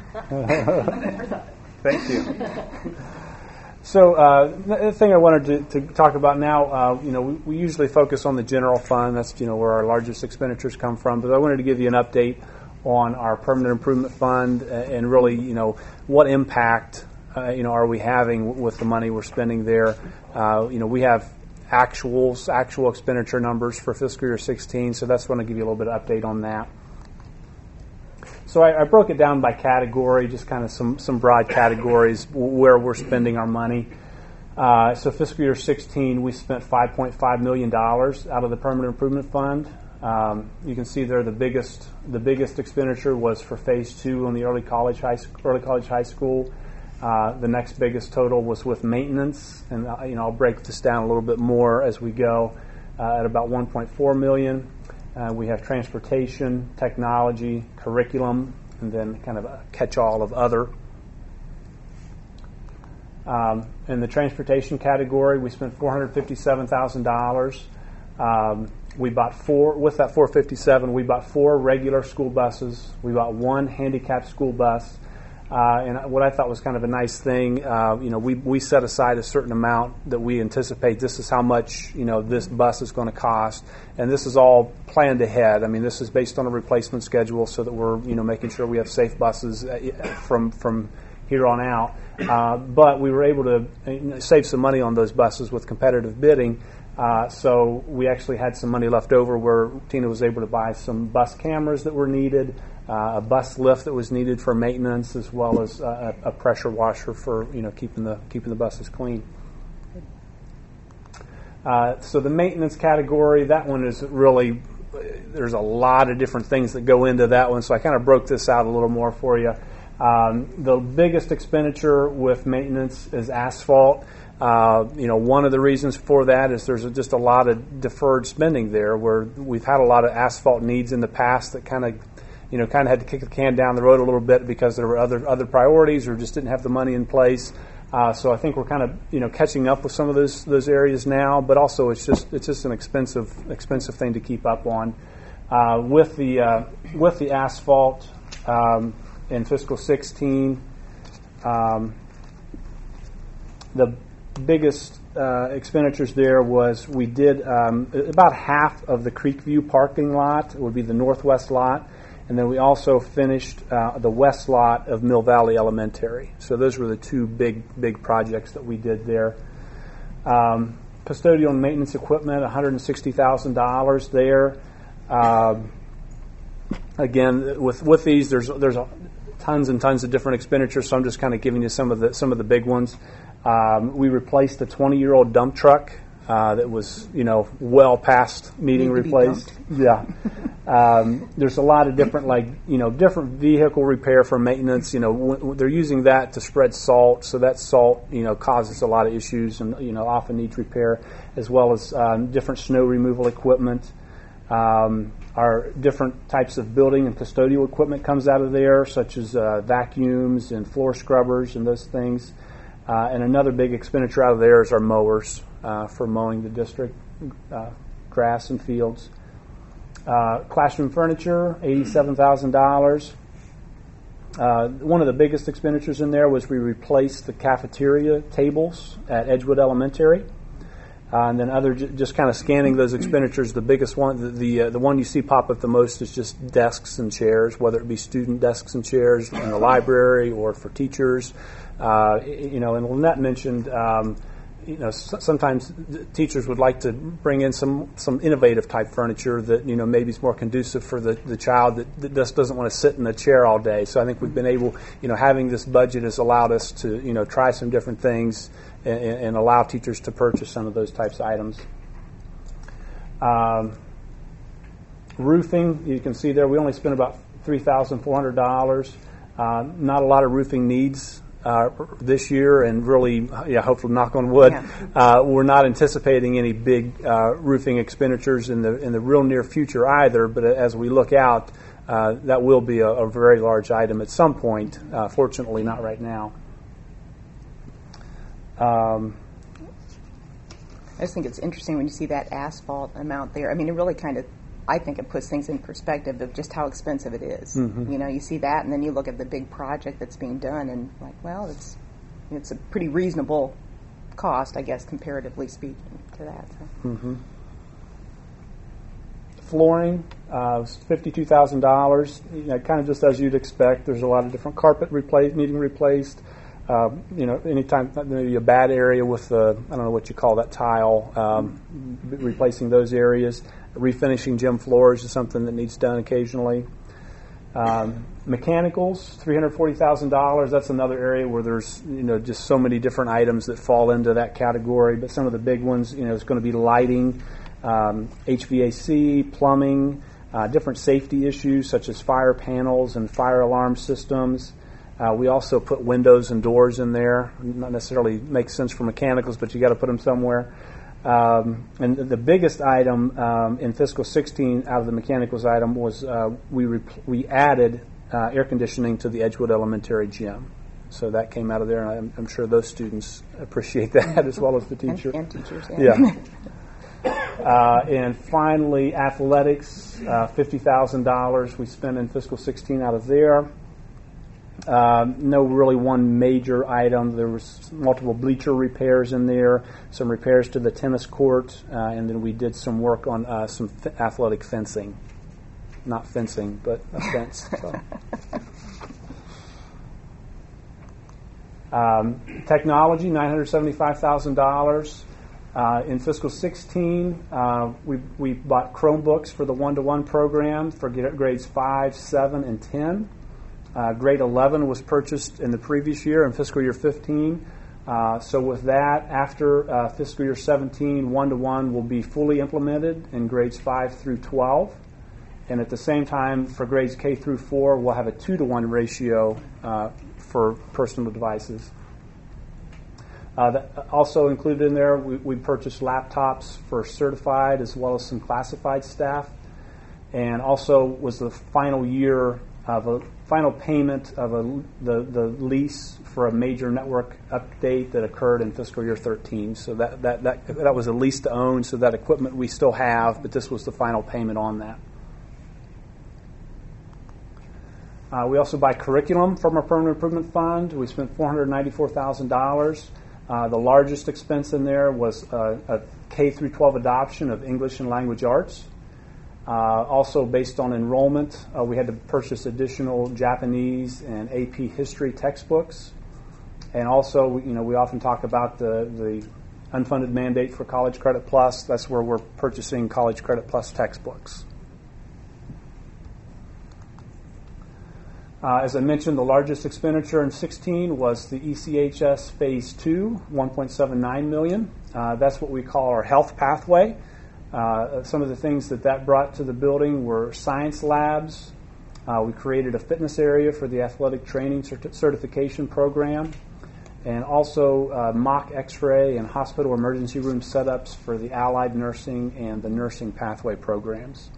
I: Thank you. So the thing I wanted to talk about now, we usually focus on the general fund. That's where our largest expenditures come from. But I wanted to give you an update on our permanent improvement fund and really, what impact are we having with the money we're spending there. We have actual expenditure numbers for fiscal year 16. So that's want to give you a little bit of update on that. So I broke it down by category, just kind of some broad categories where we're spending our money. So fiscal year 16, we spent $5.5 million out of the permanent improvement fund. You can see there the biggest expenditure was for phase 2 on the early college high school. The next biggest total was with maintenance, and I'll break this down a little bit more as we go. At about $1.4 million. We have transportation, technology, curriculum, and then kind of a catch-all of other. In the transportation category, we spent $457,000. We bought with that $457,000, we bought 4 regular school buses. We bought 1 handicapped school bus. And what I thought was kind of a nice thing, we set aside a certain amount that we anticipate this is how much, this bus is going to cost. And this is all planned ahead. I mean, this is based on a replacement schedule so that we're, making sure we have safe buses from here on out. But we were able to save some money on those buses with competitive bidding. So we actually had some money left over where Tina was able to buy some bus cameras that were needed, a bus lift that was needed for maintenance, as well as a pressure washer for keeping the buses clean. So the maintenance category, that one is really, there's a lot of different things that go into that one. So I kind of broke this out a little more for you. The biggest expenditure with maintenance is asphalt. One of the reasons for that is there's just a lot of deferred spending there, where we've had a lot of asphalt needs in the past that kind of had to kick the can down the road a little bit because there were other priorities or just didn't have the money in place. So I think we're kind of catching up with some of those areas now, but also it's just an expensive thing to keep up on. With the asphalt in fiscal 16, the biggest expenditures there was we did about half of the Creekview parking lot. It would be the northwest lot. And then we also finished the west lot of Mill Valley Elementary. So those were the 2 big projects that we did there. Custodial and maintenance equipment, $160,000 there. Again, with these, there's tons and tons of different expenditures. So I'm just kind of giving you some of the big ones. We replaced a 20-year-old dump truck that was, well past needing replaced. Yeah. There's a lot of different, different vehicle repair for maintenance. They're using that to spread salt, so that salt, causes a lot of issues and, often needs repair, as well as different snow removal equipment. Our different types of building and custodial equipment comes out of there, such as vacuums and floor scrubbers and those things. And another big expenditure out of there is our mowers for mowing the district, grass and fields. Classroom furniture, $87,000. One of the biggest expenditures in there was we replaced the cafeteria tables at Edgewood Elementary. And then just kind of scanning those expenditures, the biggest one, the one you see pop up the most is just desks and chairs, whether it be student desks and chairs in the library or for teachers. And Lynette mentioned, sometimes teachers would like to bring in some innovative type furniture that, maybe is more conducive for the child that just doesn't want to sit in a chair all day. So I think we've been able, having this budget has allowed us to, try some different things and allow teachers to purchase some of those types of items. Roofing, you can see there, we only spent about $3,400. Not a lot of roofing needs this year, and really, hopefully, knock on wood, we're not anticipating any big roofing expenditures in the real near future either. But as we look out, that will be a very large item at some point. Fortunately, not right now.
A: I just think it's interesting when you see that asphalt amount there. I mean, it really I think it puts things in perspective of just how expensive it is. Mm-hmm. You see that, and then you look at the big project that's being done, and it's a pretty reasonable cost, I guess, comparatively speaking to that. So.
I: Mm-hmm. Flooring was $52,000. Kind of just as you'd expect. There's a lot of different carpet needing replaced. Anytime maybe a bad area with I don't know what you call that tile, replacing those areas. Refinishing gym floors is something that needs done occasionally. Mechanicals, $340,000. That's another area where there's just so many different items that fall into that category. But some of the big ones, is going to be lighting, HVAC, plumbing, different safety issues such as fire panels and fire alarm systems. We also put windows and doors in there. Not necessarily makes sense for mechanicals, but you got to put them somewhere. And the biggest item in fiscal 16 out of the mechanicals item was we added air conditioning to the Edgewood Elementary gym. So that came out of there, and I'm sure those students appreciate that as well as the teacher.
A: And teachers, yeah.
I: And finally, athletics, $50,000 we spent in fiscal 16 out of there. No really one major item. There was multiple bleacher repairs in there, some repairs to the tennis court, and then we did some work on some athletic fencing. Not fencing, but a fence. So. Technology, $975,000. In fiscal 16, we bought Chromebooks for the one-to-one program for grades 5, 7, and 10. Grade 11 was purchased in the previous year, in fiscal year 15. So with that, after fiscal year 17, one-to-one will be fully implemented in grades 5 through 12. And at the same time, for grades K through 4, we'll have a 2-to-1 ratio for personal devices. That also included in there, we purchased laptops for certified as well as some classified staff. And also was the final year of a final payment of the lease for a major network update that occurred in fiscal year 13. So that was a lease to own, so that equipment we still have, but this was the final payment on that. We also buy curriculum from our Permanent Improvement Fund. We spent $494,000. The largest expense in there was a K through 12 adoption of English and language arts. Also, based on enrollment, we had to purchase additional Japanese and AP history textbooks. And also, we often talk about the unfunded mandate for College Credit Plus. That's where we're purchasing College Credit Plus textbooks. As I mentioned, the largest expenditure in 16 was the ECHS Phase 2, $1.79 million. That's what we call our health pathway. Some of the things that brought to the building were science labs. We created a fitness area for the athletic training certification program, and also mock x-ray and hospital emergency room setups for the allied nursing and the nursing pathway programs.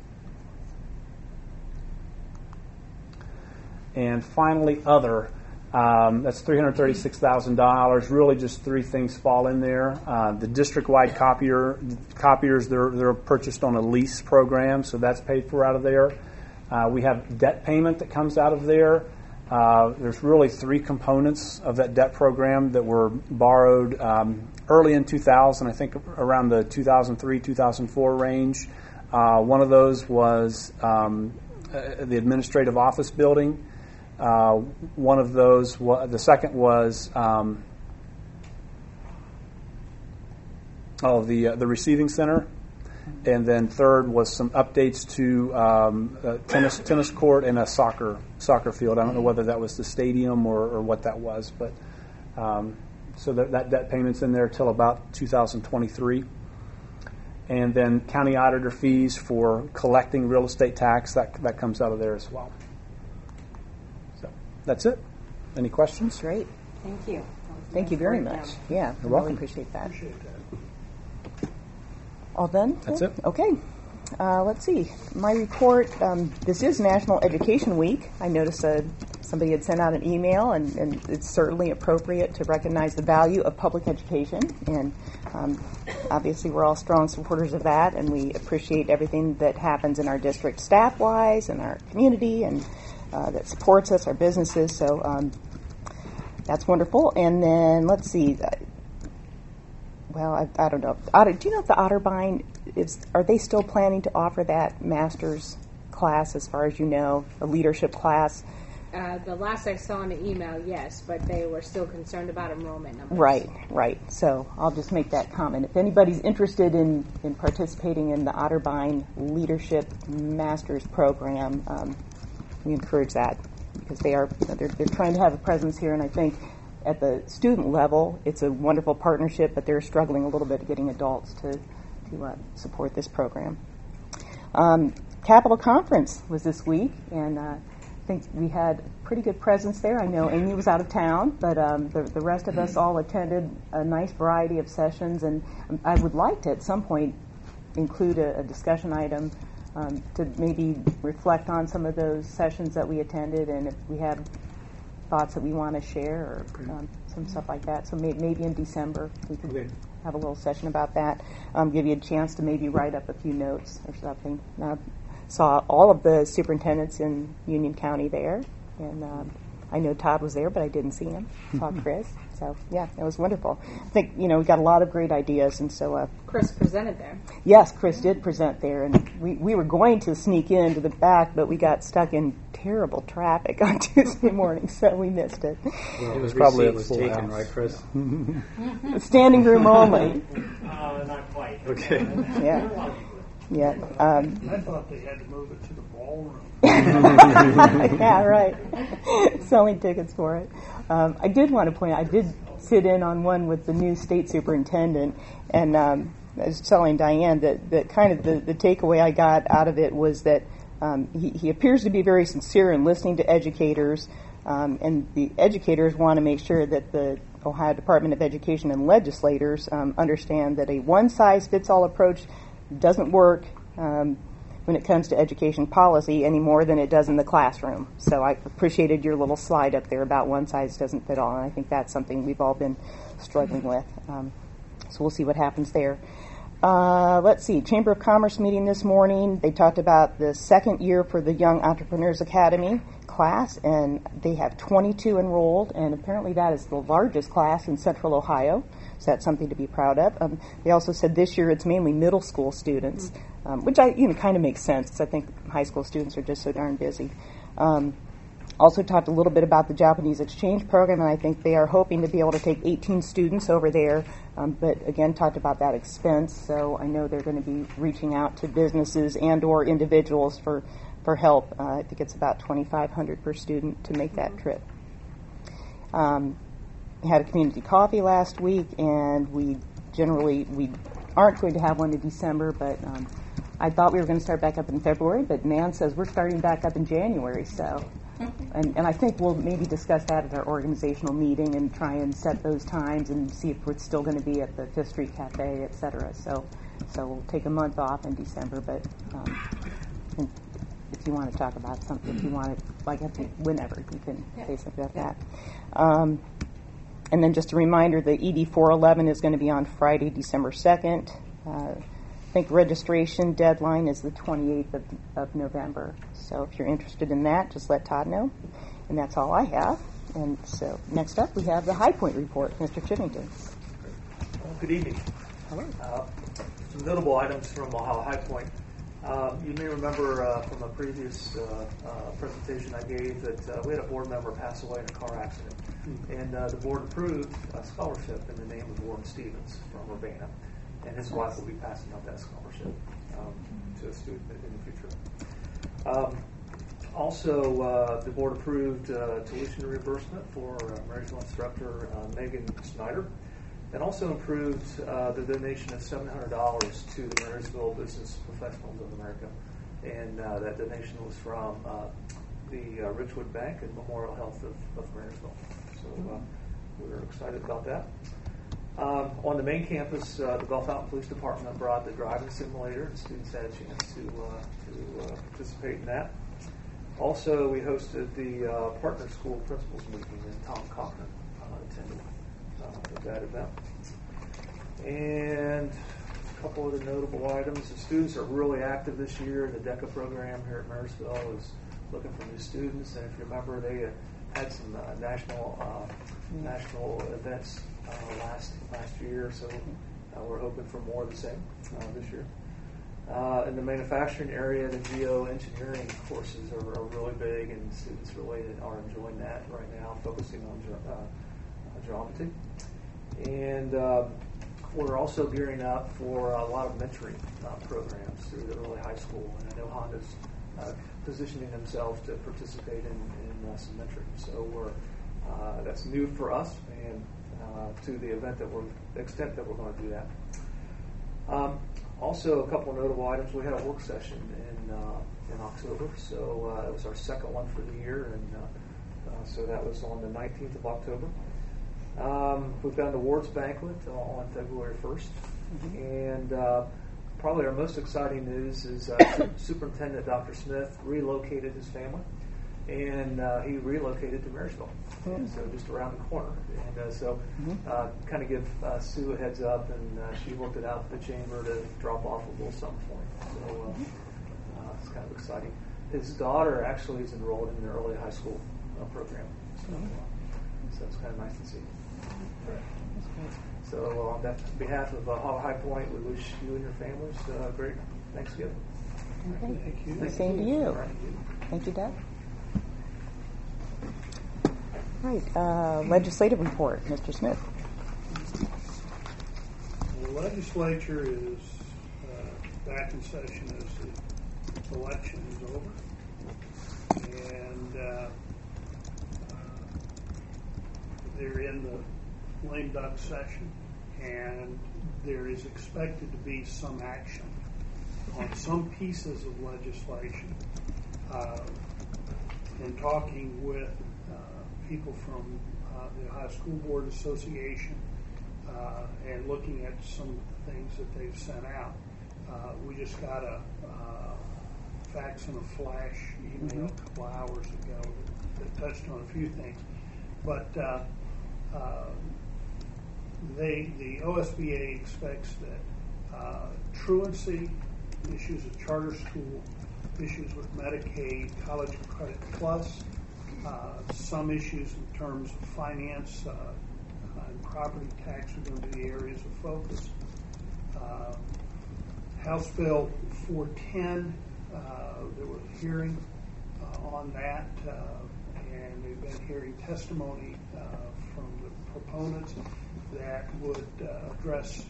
I: And finally, other. That's $336,000. Really, just three things fall in there. The district-wide copiers, they're purchased on a lease program, so that's paid for out of there. We have debt payment that comes out of there. There's really three components of that debt program that were borrowed early in 2000, I think around the 2003-2004 range. One of those was the administrative office building. One of those, the second was the receiving center. And then third was some updates to a tennis court and a soccer field. I don't know whether that was the stadium or what that was, but so that debt payment's in there till about 2023. And then county auditor fees for collecting real estate tax, that comes out of there as well. So that's it. Any questions?
A: Great.
D: Thank you.
A: Thank you very much. Yeah, I really appreciate that. All done?
I: That's it.
A: Okay. Let's see. My report, this is National Education Week. I noticed somebody had sent out an email, and it's certainly appropriate to recognize the value of public education. And obviously we're all strong supporters of that, and we appreciate everything that happens in our district staff-wise and our community and that supports us, our businesses. So that's wonderful. And then let's see. Well, I don't know. Do you know if the Otterbein are they still planning to offer that master's class, as far as you know, a leadership class?
F: The last I saw in the email, yes, but they were still concerned about enrollment numbers.
A: Right. So I'll just make that comment. If anybody's interested in participating in the Otterbein Leadership Master's Program, we encourage that because they're trying to have a presence here, and I think at the student level, it's a wonderful partnership, but they're struggling a little bit getting adults to support this program. Capitol Conference was this week, and I think we had a pretty good presence there. I know Amy was out of town, but the rest of us all attended a nice variety of sessions, and I would like to, at some point, include a discussion item to maybe reflect on some of those sessions that we attended, and if we have thoughts that we want to share or some stuff like that. So maybe in December we could have a little session about that. Give you a chance to maybe write up a few notes or something. Saw all of the superintendents in Union County there, and I know Todd was there, but I didn't see him. Saw Chris. So, yeah, it was wonderful. I think, we got a lot of great ideas, and so...
F: Chris presented there.
A: Yes, Chris did present there, and we were going to sneak into the back, but we got stuck in terrible traffic on Tuesday morning, so we missed it.
G: Well, it was probably taken, right, Chris?
A: Standing room only.
H: Not quite.
G: Okay.
A: Yeah.
H: I thought they had to move it to the ballroom.
A: Yeah, right. Selling tickets for it. I did want to point out, I did sit in on one with the new state superintendent, and I was telling Diane that kind of the takeaway I got out of it was that he appears to be very sincere in listening to educators, and the educators want to make sure that the Ohio Department of Education and legislators understand that a one-size-fits-all approach doesn't work when it comes to education policy any more than it does in the classroom. So I appreciated your little slide up there about one size doesn't fit all, and I think that's something we've all been struggling with. So we'll see what happens there. Let's see, Chamber of Commerce meeting this morning. They talked about the second year for the Young Entrepreneurs Academy class, and they have 22 enrolled, and apparently that is the largest class in Central Ohio. So that's something to be proud of. They also said this year it's mainly middle school students, which kind of makes sense because I think high school students are just so darn busy. Also talked a little bit about the Japanese exchange program, and I think they are hoping to be able to take 18 students over there, but again talked about that expense. So I know they're going to be reaching out to businesses and or individuals for help. I think it's about $2,500 per student to make that trip. We had a community coffee last week, and we aren't going to have one in December, but I thought we were going to start back up in February, but Nan says we're starting back up in January, so and I think we'll maybe discuss that at our organizational meeting and try and set those times and see if we're still going to be at the Fifth Street Cafe, et cetera. So we'll take a month off in December, but and if you want to talk about something, if you want to, whenever, you can say something about that. And then just a reminder, the ED 411 is going to be on Friday, December 2nd. I think registration deadline is the 28th of November. So if you're interested in that, just let Todd know. And that's all I have. And so next up we have the High Point report. Mr. Chivington.
J: Well, good evening.
A: Hello.
J: Some notable items from Ohio High Point. You may remember from a previous presentation I gave that we had a board member pass away in a car accident. And the board approved a scholarship in the name of Warren Stevens from Urbana. And his wife will be passing out that scholarship to a student in the future. Also, the board approved tuition reimbursement for Marysville instructor Megan Snyder, and also approved the donation of $700 to the Marysville Business Professionals of America. And that donation was from the Richwood Bank and Memorial Health of Marysville. So we were excited about that. On the main campus, the Bell Fountain Police Department brought the driving simulator, and students had a chance to participate in that. Also, we hosted the partner school principals meeting, and Tom Cochran attended that event. And a couple other notable items. The students are really active this year. The DECA program here at Marysville is looking for new students, and if you remember, they had some national events last year, so we're hoping for more of the same this year. In the manufacturing area, the geoengineering courses are really big, and students really are enjoying that right now, focusing on geometry. And we're also gearing up for a lot of mentoring programs through the early high school, and I know Honda's positioning themselves to participate in some mentoring. So that's new for us, and to the extent that we're going to do that. Also, a couple of notable items. We had a work session in October, so it was our second one for the year, and so that was on the 19th of October. We've got an awards banquet on February 1st, and probably our most exciting news is Superintendent Dr. Smith relocated his family, and he relocated to Marysville, and so just around the corner. And so kind of give Sue a heads up, and she worked it out with the chamber to drop off a little something for him. So it's kind of exciting. His daughter actually is enrolled in the early high school program, so it's kind of nice to see. So on behalf of High Point, we wish you and your families a great Thanksgiving.
A: Okay. Thank you. Same to you. Thank you, Doug. Right. Legislative report, Mr. Smith.
H: The legislature is back in session as the election is over, and they're in the lame duck session, and there is expected to be some action on some pieces of legislation. In talking with people from the Ohio School Board Association and looking at some of the things that they've sent out, we just got a fax and a flash email a couple hours ago that touched on a few things, but the OSBA expects that truancy, issues at charter school, issues with Medicaid, College Credit Plus, some issues in terms of finance and property tax are going to be the areas of focus. House Bill 410, there was a hearing on that, and we've been hearing testimony from the proponents that would address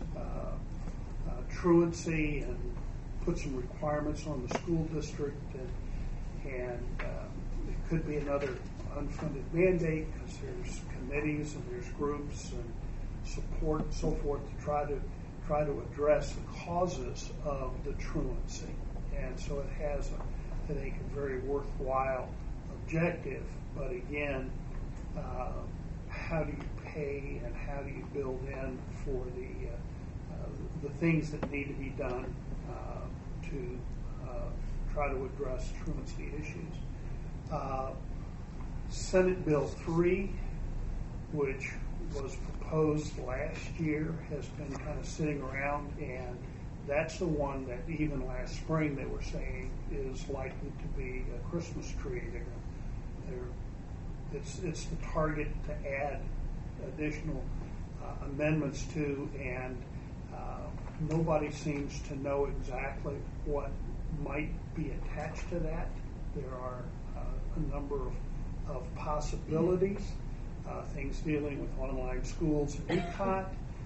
H: truancy and put some requirements on the school district, and it could be another unfunded mandate because there's committees and there's groups and support and so forth to try to address the causes of the truancy. And so it has, I think, a very worthwhile objective. But again, how do you pay and how do you build in for the things that need to be done to try to address truancy issues? Senate Bill 3, which was proposed last year, has been kind of sitting around, and that's the one that even last spring they were saying is likely to be a Christmas tree. They're it's the target to add additional amendments to, and nobody seems to know exactly what might be attached to that. There are a number of possibilities, things dealing with online schools and ECOT.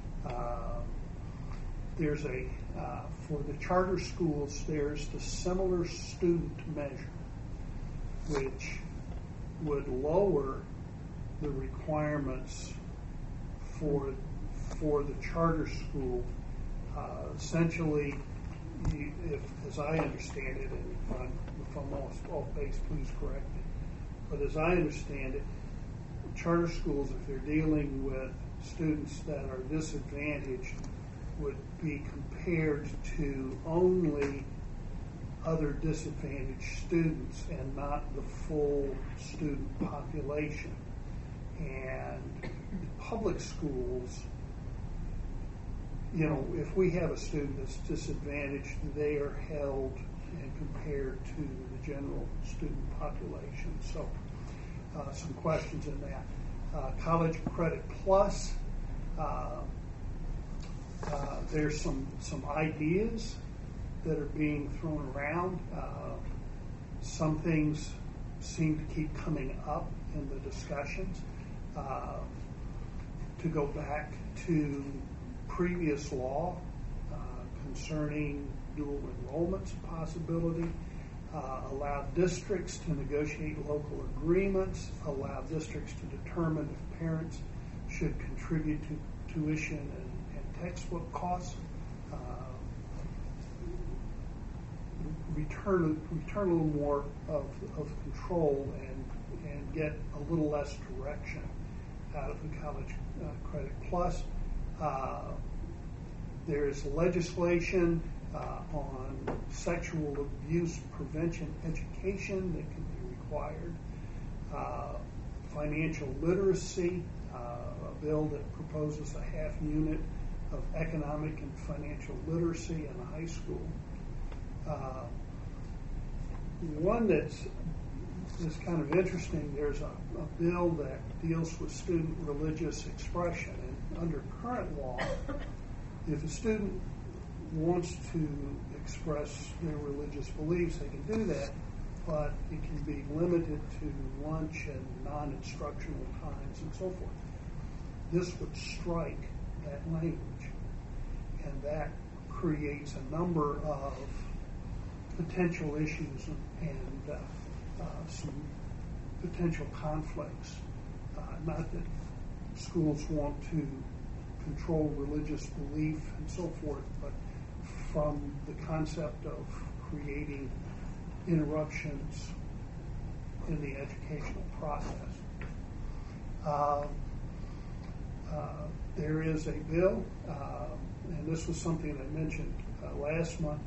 H: There's for the charter schools, there's the similar student measure, which would lower the requirements for the charter school. Essentially, if, as I understand it, and if I'm off base, please correct me. But as I understand it, charter schools, if they're dealing with students that are disadvantaged, would be compared to only other disadvantaged students and not the full student population. And public schools, if we have a student that's disadvantaged, they are held and compared to the general student population. So some questions in that. College Credit Plus, there's some ideas that are being thrown around. Some things seem to keep coming up in the discussions. To go back to previous law concerning dual enrollment's possibility, allow districts to negotiate local agreements, allow districts to determine if parents should contribute to tuition and textbook costs, return a little more of control and get a little less direction out of the College Credit Plus. There's legislation on sexual abuse prevention education that can be required. Financial literacy, a bill that proposes a half unit of economic and financial literacy in high school. One that's kind of interesting, there's a bill that deals with student religious expression. And under current law, if a student wants to express their religious beliefs, they can do that, but it can be limited to lunch and non-instructional times and so forth. This would strike that language, and that creates a number of potential issues and some potential conflicts. Not that schools want to control religious belief and so forth, but from the concept of creating interruptions in the educational process. There is a bill, and this was something I mentioned last month.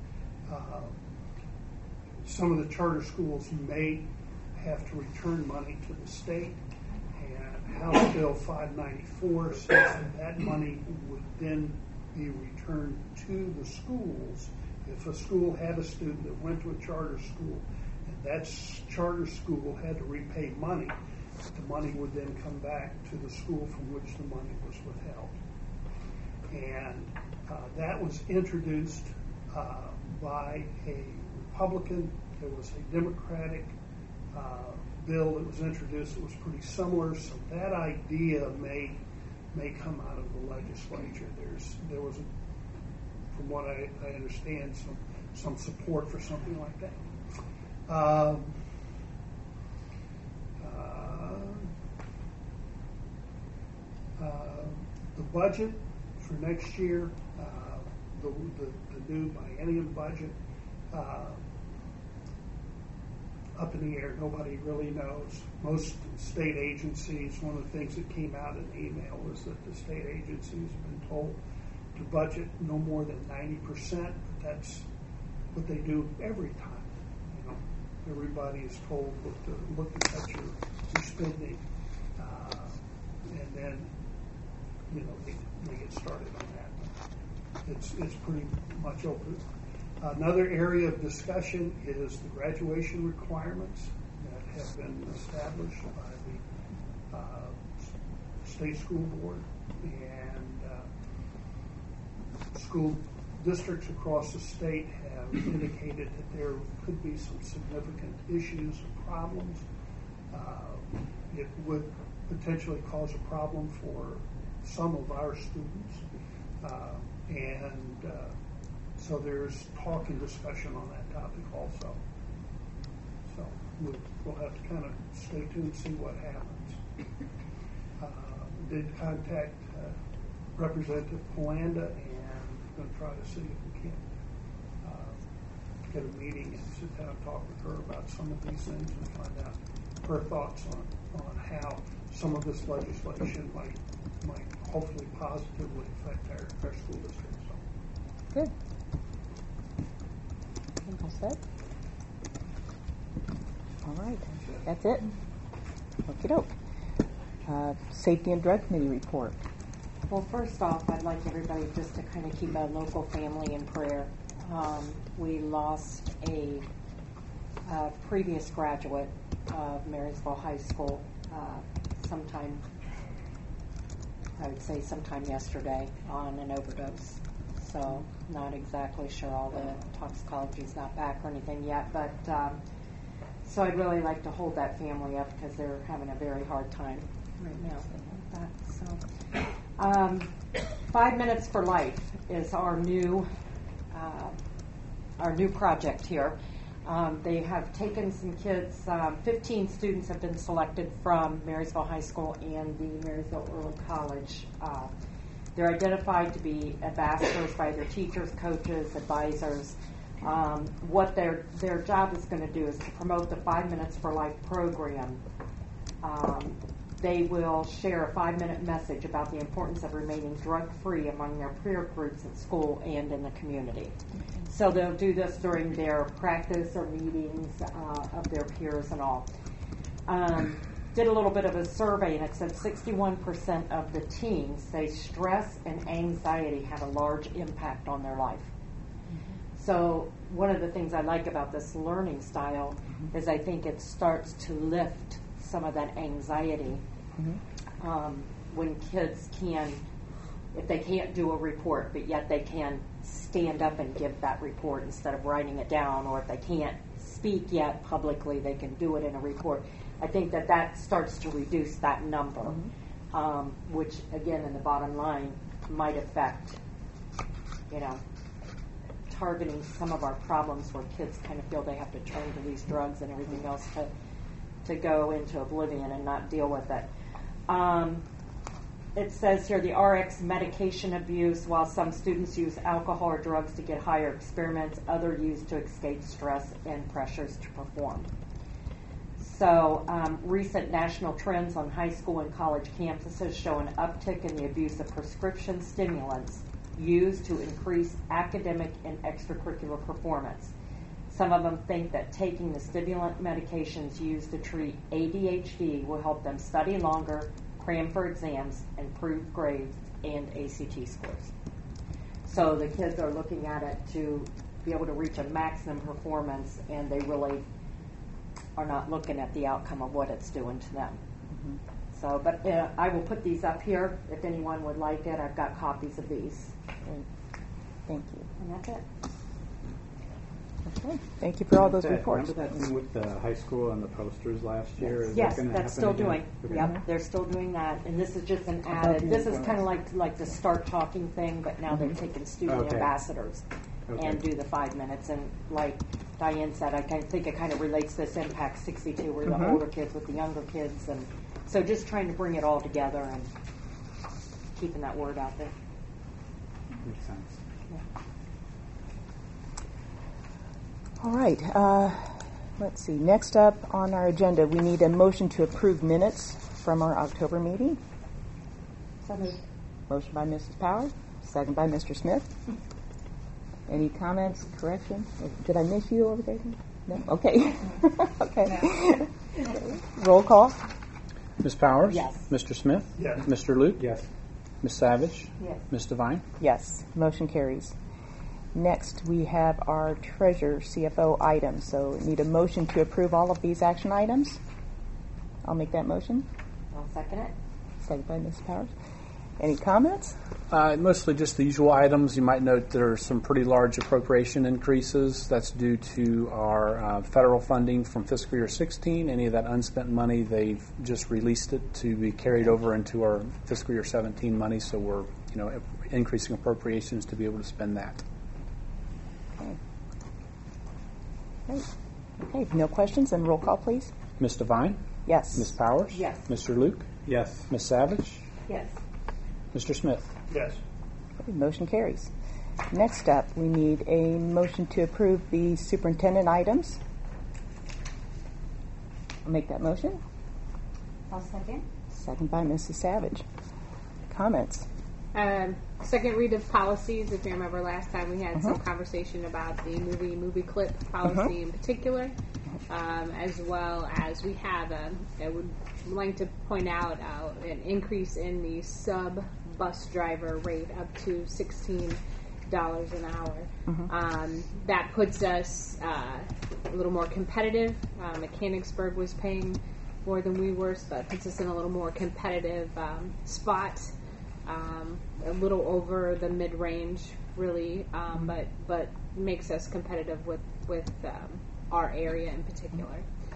H: Some of the charter schools may have to return money to the state, and House Bill 594 says that money would then be returned to the schools. If a school had a student that went to a charter school, and that charter school had to repay money, the money would then come back to the school from which the money was withheld. And that was introduced by a Republican. There was a Democratic bill that was introduced that was pretty similar. So that idea may come out of the legislature. There was, from what I understand, some support for something like that. The budget for next year, the new biennium budget, up in the air. Nobody really knows. Most state agencies, one of the things that came out in the email was that the state agencies have been told to budget no more than 90%, but that's what they do every time. Everybody is told look at your spending, and then they get started on that. It's pretty much open. Another area of discussion is the graduation requirements that have been established by the state school board, and school districts across the state have indicated that there could be some significant issues and problems. It would potentially cause a problem for some of our students. So there's talk and discussion on that topic also. So we'll have to kind of stay tuned and see what happens. Did contact Representative Polanda, and going to try to see if we can get a meeting and sit down and talk with her about some of these things and find out her thoughts on how some of this legislation might hopefully positively affect our school district. So.
A: Good. All set. All right. That's it. Okie doke. Safety and Drug Committee report.
D: Well, first off, I'd like everybody just to kind of keep a local family in prayer. We lost a previous graduate of Marysville High School sometime yesterday on an overdose. So not exactly sure, all the toxicology's not back or anything yet, but so I'd really like to hold that family up because they're having a very hard time right now with that. So 5 Minutes for Life is our new project here. They have taken some kids, 15 students have been selected from Marysville High School and the Marysville Early College. They're identified to be ambassadors by their teachers, coaches, advisors. What their job is going to do is to promote the 5 Minutes for Life program. They will share a 5-minute message about the importance of remaining drug-free among their peer groups at school and in the community. So they'll do this during their practice or meetings of their peers and all. Did a little bit of a survey, and it said 61% of the teens say stress and anxiety have a large impact on their life. So one of the things I like about this learning style is I think it starts to lift some of that anxiety when kids can, if they can't do a report, but yet they can stand up and give that report instead of writing it down, or if they can't speak yet publicly, they can do it in a report. I think that starts to reduce that number, which, again, in the bottom line, might affect, targeting some of our problems where kids kind of feel they have to turn to these drugs and everything else to go into oblivion and not deal with it. It says here the RX medication abuse, while some students use alcohol or drugs to get higher experiments, others use to escape stress and pressures to perform. So recent national trends on high school and college campuses show an uptick in the abuse of prescription stimulants used to increase academic and extracurricular performance. Some of them think that taking the stimulant medications used to treat ADHD will help them study longer, cram for exams, improve grades, and ACT scores. So the kids are looking at it to be able to reach a maximum performance, and they really are not looking at the outcome of what it's doing to them. So, but I will put these up here if anyone would like it. I've got copies of these.
A: Great. Thank you.
D: And that's it.
A: Okay. Thank you for all those reports.
G: Remember that thing with the high school and the posters last year? Is
D: Yes,
G: that gonna
D: that's
G: happen
D: still
G: again?
D: doing.
G: Okay.
D: Yep, they're still doing that, and this is just an added. This is kind of like the Start Talking thing, but now they've taken student ambassadors and do the 5 minutes. And like Diane said, I think it kind of relates to this Impact 62, where the older kids with the younger kids, and so just trying to bring it all together and keeping that word out there.
G: Makes sense.
D: Yeah.
A: All right. Let's see. Next up on our agenda, we need a motion to approve minutes from our October meeting.
D: So moved.
A: Motion by Mrs. Power, second by Mr. Smith. Any comments, corrections? Did I miss you over there? No? Okay. Okay. Roll call.
I: Ms. Powers?
D: Yes.
I: Mr. Smith?
H: Yes.
I: Mr. Luke?
G: Yes.
I: Ms. Savage?
D: Yes.
I: Ms. Devine?
A: Yes. Motion carries. Next, we have our treasurer CFO items. So need a motion to approve all of these action items. I'll make that motion.
D: I'll second it.
A: Second by Ms. Powers. Any comments?
I: Mostly just the usual items. You might note there are some pretty large appropriation increases. That's due to our federal funding from fiscal year 16. Any of that unspent money, they've just released it to be carried over into our fiscal year 17 money. So we're, increasing appropriations to be able to spend that.
A: Okay. Great. Okay. No questions. And roll call, please.
I: Ms. Devine?
A: Yes.
I: Ms. Powers?
D: Yes.
I: Mr. Luke?
G: Yes.
I: Ms. Savage?
D: Yes.
I: Mr. Smith?
H: Yes.
A: Okay, motion carries. Next up, we need a motion to approve the superintendent items. I'll make that motion.
F: I'll second.
A: Second by Mrs. Savage. Comments?
F: Second read of policies. If you remember last time, we had some conversation about the movie clip policy in particular, as well as we have I would like to point out an increase in the sub bus driver rate up to $16 an hour. That puts us a little more competitive. Mechanicsburg was paying more than we were, so that puts us in a little more competitive spot. A little over the mid-range, really, but makes us competitive with our area in particular.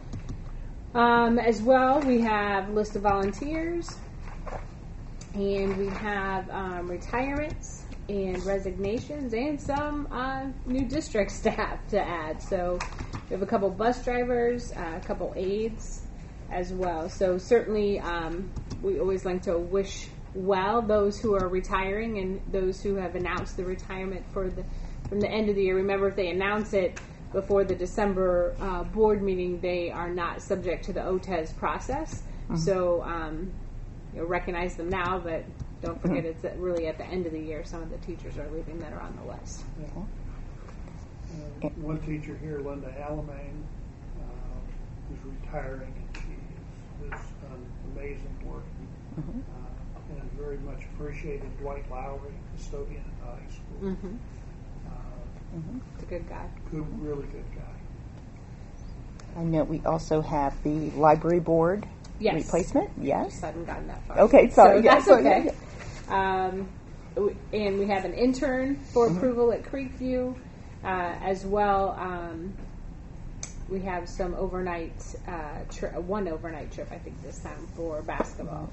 F: As well, we have list of volunteers, and we have retirements and resignations, and some new district staff to add. So we have a couple bus drivers, a couple aides as well. So certainly, we always like to wish well those who are retiring and those who have announced the retirement from the end of the year. Remember, if they announce it before the December board meeting, they are not subject to the OTES process. So recognize them now, but don't forget it's really at the end of the year. Some of the teachers are leaving that are on the list.
H: One teacher here, Linda Alamane, is retiring, and she has done amazing work. And very much appreciated Dwight Lowry, custodian at the high school.
F: It's a good guy.
H: Really good guy.
A: I know we also have the library board replacement. Yes.
F: I haven't gotten that far.
A: Okay, sorry.
F: So that's okay. And we have an intern for approval at Creekview, as well. We have some overnight, one overnight trip, I think, this time for basketball.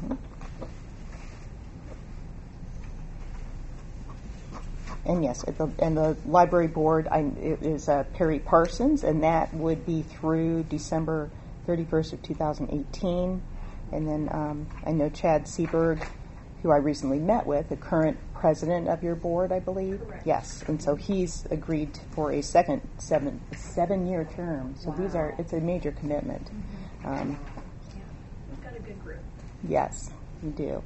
A: And yes, and the library board is Perry Parsons, and that would be through December 31st of 2018. And then I know Chad Seberg, who I recently met with, the current president of your board, I believe.
E: Correct.
A: Yes, and so he's agreed for a second seven-year term. So it's a major commitment.
E: We've got a good group.
A: Yes, we do.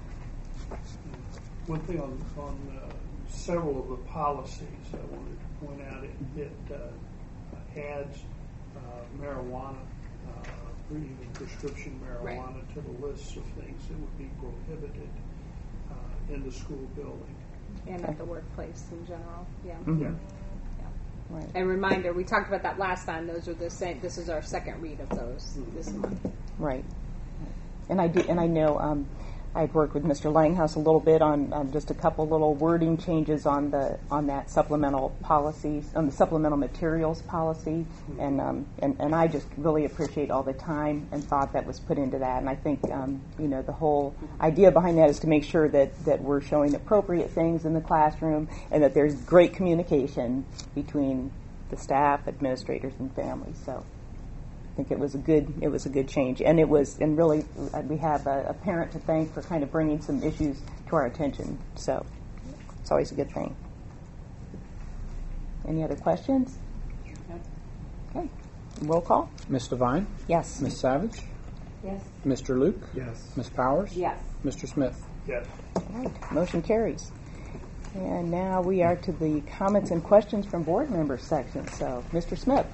H: One thing on several of the policies I wanted to point out, it adds marijuana, or even prescription marijuana to the list of things that would be prohibited in the school building.
F: And at the workplace in general.
H: Yeah.
A: Right.
F: And reminder, we talked about that last time. Those are the same. This is our second read of those this month.
A: Right. And I know I'd worked with Mr. Langhouse a little bit on just a couple little wording changes on that supplemental policies, on the supplemental materials policy, and I just really appreciate all the time and thought that was put into that. And I think the whole idea behind that is to make sure that we're showing appropriate things in the classroom and that there's great communication between the staff, administrators, and families. So I think it was a good change, and really we have a parent to thank for kind of bringing some issues to our attention. So it's always a good thing. Any other questions? Okay, roll call.
I: Ms. Devine?
A: Yes.
I: Ms. Savage?
F: Yes.
I: Mr. Luke?
G: Yes.
I: Ms. Powers?
D: Yes.
I: Mr. Smith?
H: Yes.
A: All right, motion carries. And now we are to the comments and questions from board members section. So, Mr. Smith.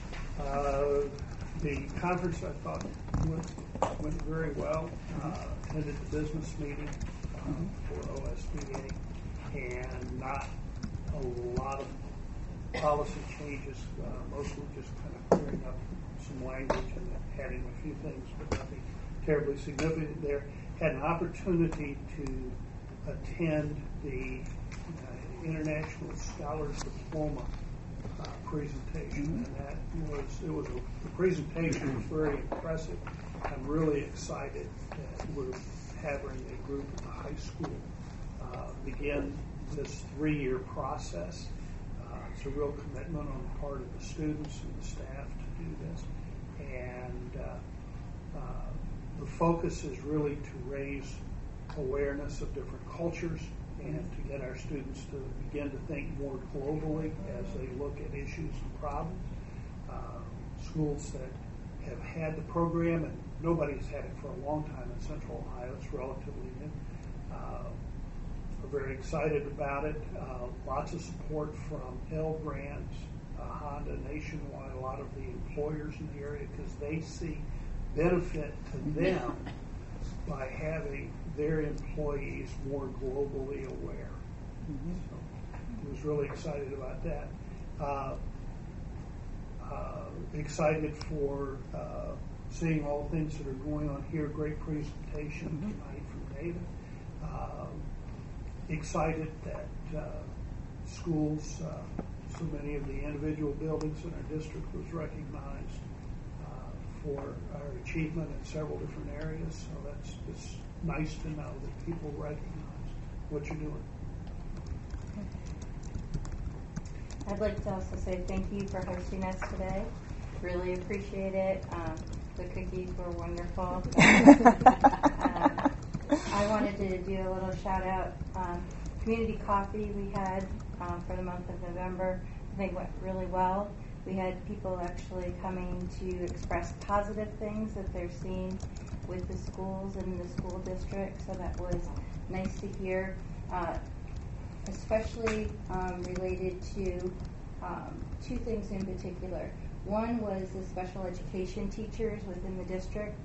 H: The conference, I thought, went very well. Attended the business meeting for OSBA, and not a lot of policy changes. Mostly just kind of clearing up some language and adding a few things, but nothing terribly significant there. had an opportunity to attend the International Scholars Diploma presentation, and the presentation was very impressive. I'm really excited that we're having a group at the high school begin this 3-year process. It's a real commitment on the part of the students and the staff to do this, and the focus is really to raise awareness of different cultures and to get our students to begin to think more globally as they look at issues and problems. Schools that have had the program, and nobody's had it for a long time in Central Ohio, it's relatively new, are very excited about it. Lots of support from L Brands, Honda, Nationwide, a lot of the employers in the area, because they see benefit to them by having their employees more globally aware. So I was really excited about that. Excited for seeing all the things that are going on here. Great presentation tonight from David. Excited that schools, so many of the individual buildings in our district was recognized for our achievement in several different areas. So it's nice to know that people recognize what you're doing.
K: I'd like to also say thank you for hosting us today. Really appreciate it. The cookies were wonderful. I wanted to do a little shout out. Community coffee we had for the month of November, I think went really well. We had people actually coming to express positive things that they're seeing with the schools and the school district, so that was nice to hear, especially related to 2 things in particular. One was the special education teachers within the district.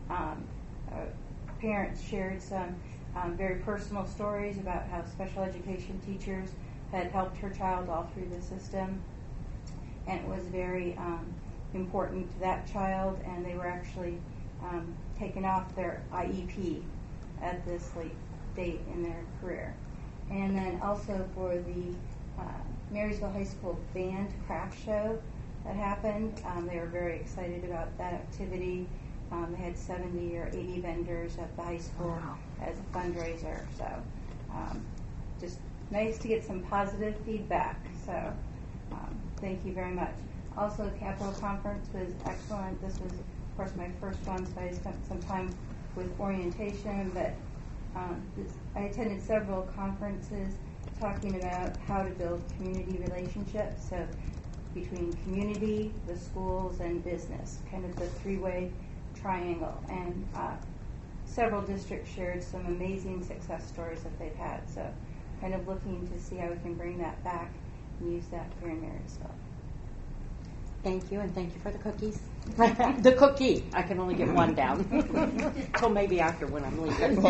K: Parents shared some very personal stories about how special education teachers had helped her child all through the system, and it was very important to that child, and they were actually taken off their IEP at this late date in their career. And then also for the Marysville High School Band Craft Show that happened, they were very excited about that activity. They had 70 or 80 vendors at the high school as a fundraiser. So just nice to get some positive feedback. So thank you very much. Also, Capitol Conference was excellent. This was, of course, my first one, so I spent some time with orientation, but I attended several conferences talking about how to build community relationships, so between community, the schools, and business, kind of the 3-way triangle. And several districts shared some amazing success stories that they've had, so kind of looking to see how we can bring that back and use that here in Marysville.
D: Thank you, and thank you for the cookies. The cookie. I can only get one down. Till maybe after when I'm leaving.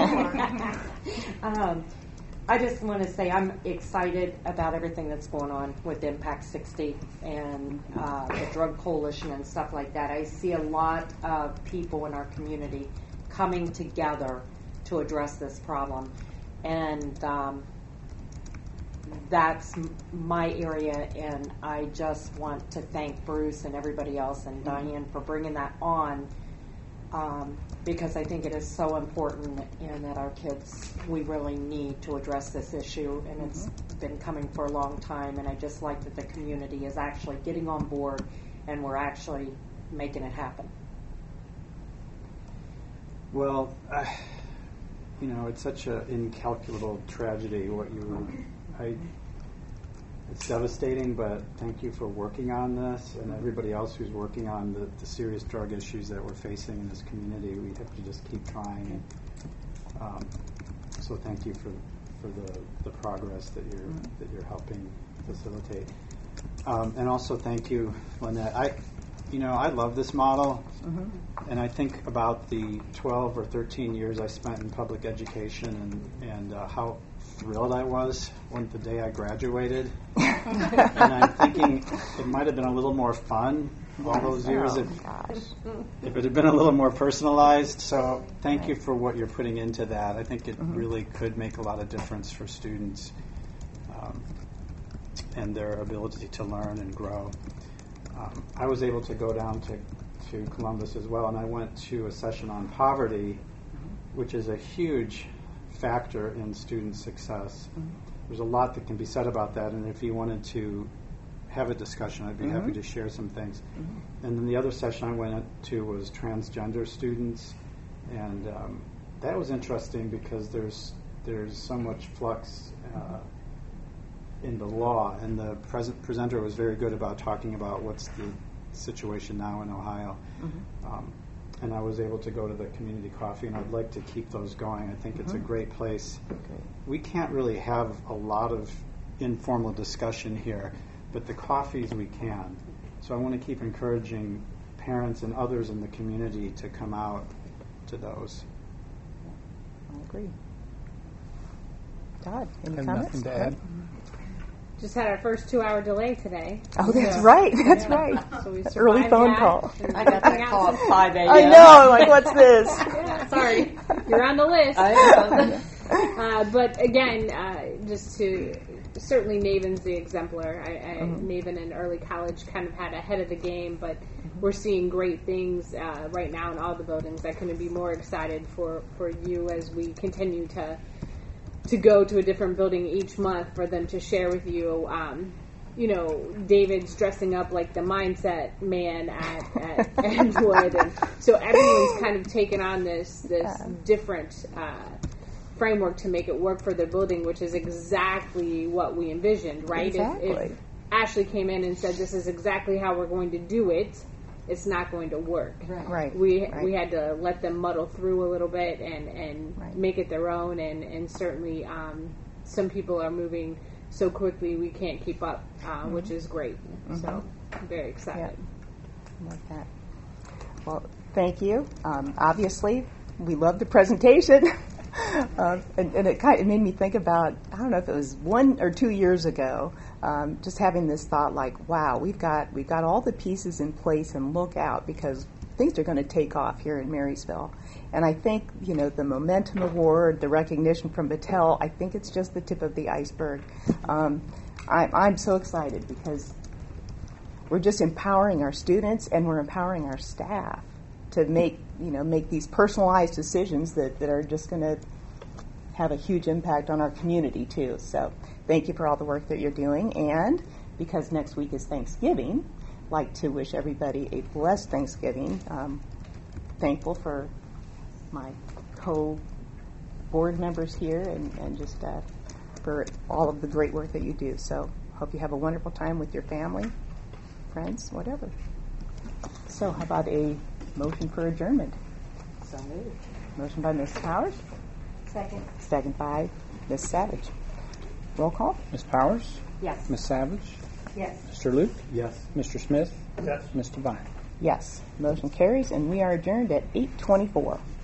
D: I just want to say I'm excited about everything that's going on with Impact 60 and the Drug Coalition and stuff like that. I see a lot of people in our community coming together to address this problem. And that's my area, and I just want to thank Bruce and everybody else and Diane for bringing that on, because I think it is so important and that our kids, we really need to address this issue, and it's been coming for a long time, and I just like that the community is actually getting on board and we're actually making it happen.
G: Well, it's such an incalculable tragedy it's devastating, but thank you for working on this, and everybody else who's working on the serious drug issues that we're facing in this community. We have to just keep trying, and so thank you for the progress that you're helping facilitate, and also thank you, Lynette. I love this model, and I think about the 12 or 13 years I spent in public education and how thrilled I was when the day I graduated. And I'm thinking it might have been a little more fun all those years.
A: Gosh.
G: If it had been a little more personalized, so thank you for what you're putting into that. I think it really could make a lot of difference for students and their ability to learn and grow. I was able to go down to Columbus as well, and I went to a session on poverty, which is a huge factor in student success. There's a lot that can be said about that, and if you wanted to have a discussion, I'd be happy to share some things. And then the other session I went to was transgender students, and that was interesting because there's so much flux in the law, and the presenter was very good about talking about what's the situation now in Ohio. And I was able to go to the community coffee, and I'd like to keep those going. I think it's a great place. We can't really have a lot of informal discussion here, but the coffees we can. So I want to keep encouraging parents and others in the community to come out to those.
A: I agree. Todd, any
I: have
A: comments?
I: nothing to add.
F: Just had our first 2-hour delay today.
A: Oh, that's right. That's right.
F: So we
A: Early
F: survived
A: phone
F: that.
A: call.
F: And
D: I got that
F: nothing
D: call
F: else.
D: at 5 a.m.
A: I know. Like, what's this?
F: Yeah, sorry, you're on the list. But again, just to certainly Naven's the exemplar. Naven in early college kind of had ahead of the game, but we're seeing great things right now in all the buildings. I couldn't be more excited for you as we continue to go to a different building each month for them to share with you. You know, David's dressing up like the mindset man at Edgewood, and so everyone's kind of taken on this different framework to make it work for their building, which is exactly what we envisioned, right?
A: Exactly.
F: If Ashley came in and said, "This is exactly how we're going to do it," it's not going to work.
A: Right.
F: We had to let them muddle through a little bit and make it their own, and certainly some people are moving so quickly we can't keep up, which is great. So I'm very excited.
A: I like that. Well, thank you. Obviously, we love the presentation. And it made me think about, I don't know if it was 1 or 2 years ago, just having this thought like, wow, we've got all the pieces in place, and look out, because things are going to take off here in Marysville. And I think, you know, the Momentum Award, the recognition from Battelle, I think it's just the tip of the iceberg. I'm so excited because we're just empowering our students and we're empowering our staff to make these personalized decisions that are just going to have a huge impact on our community too. So thank you for all the work that you're doing. And because next week is Thanksgiving, I'd like to wish everybody a blessed Thanksgiving. Thankful for my co-board members here and just for all of the great work that you do. So hope you have a wonderful time with your family, friends, whatever. So how about a motion for adjournment?
D: So moved.
A: Motion by Ms. Powers.
K: Second.
A: Second by Ms. Savage. Roll call.
I: Ms. Powers?
D: Yes.
I: Ms. Savage?
K: Yes.
I: Mr. Luke?
G: Yes.
I: Mr. Smith?
H: Yes.
I: Mr. Vine?
A: Yes. Motion carries, and we are adjourned at 8:24.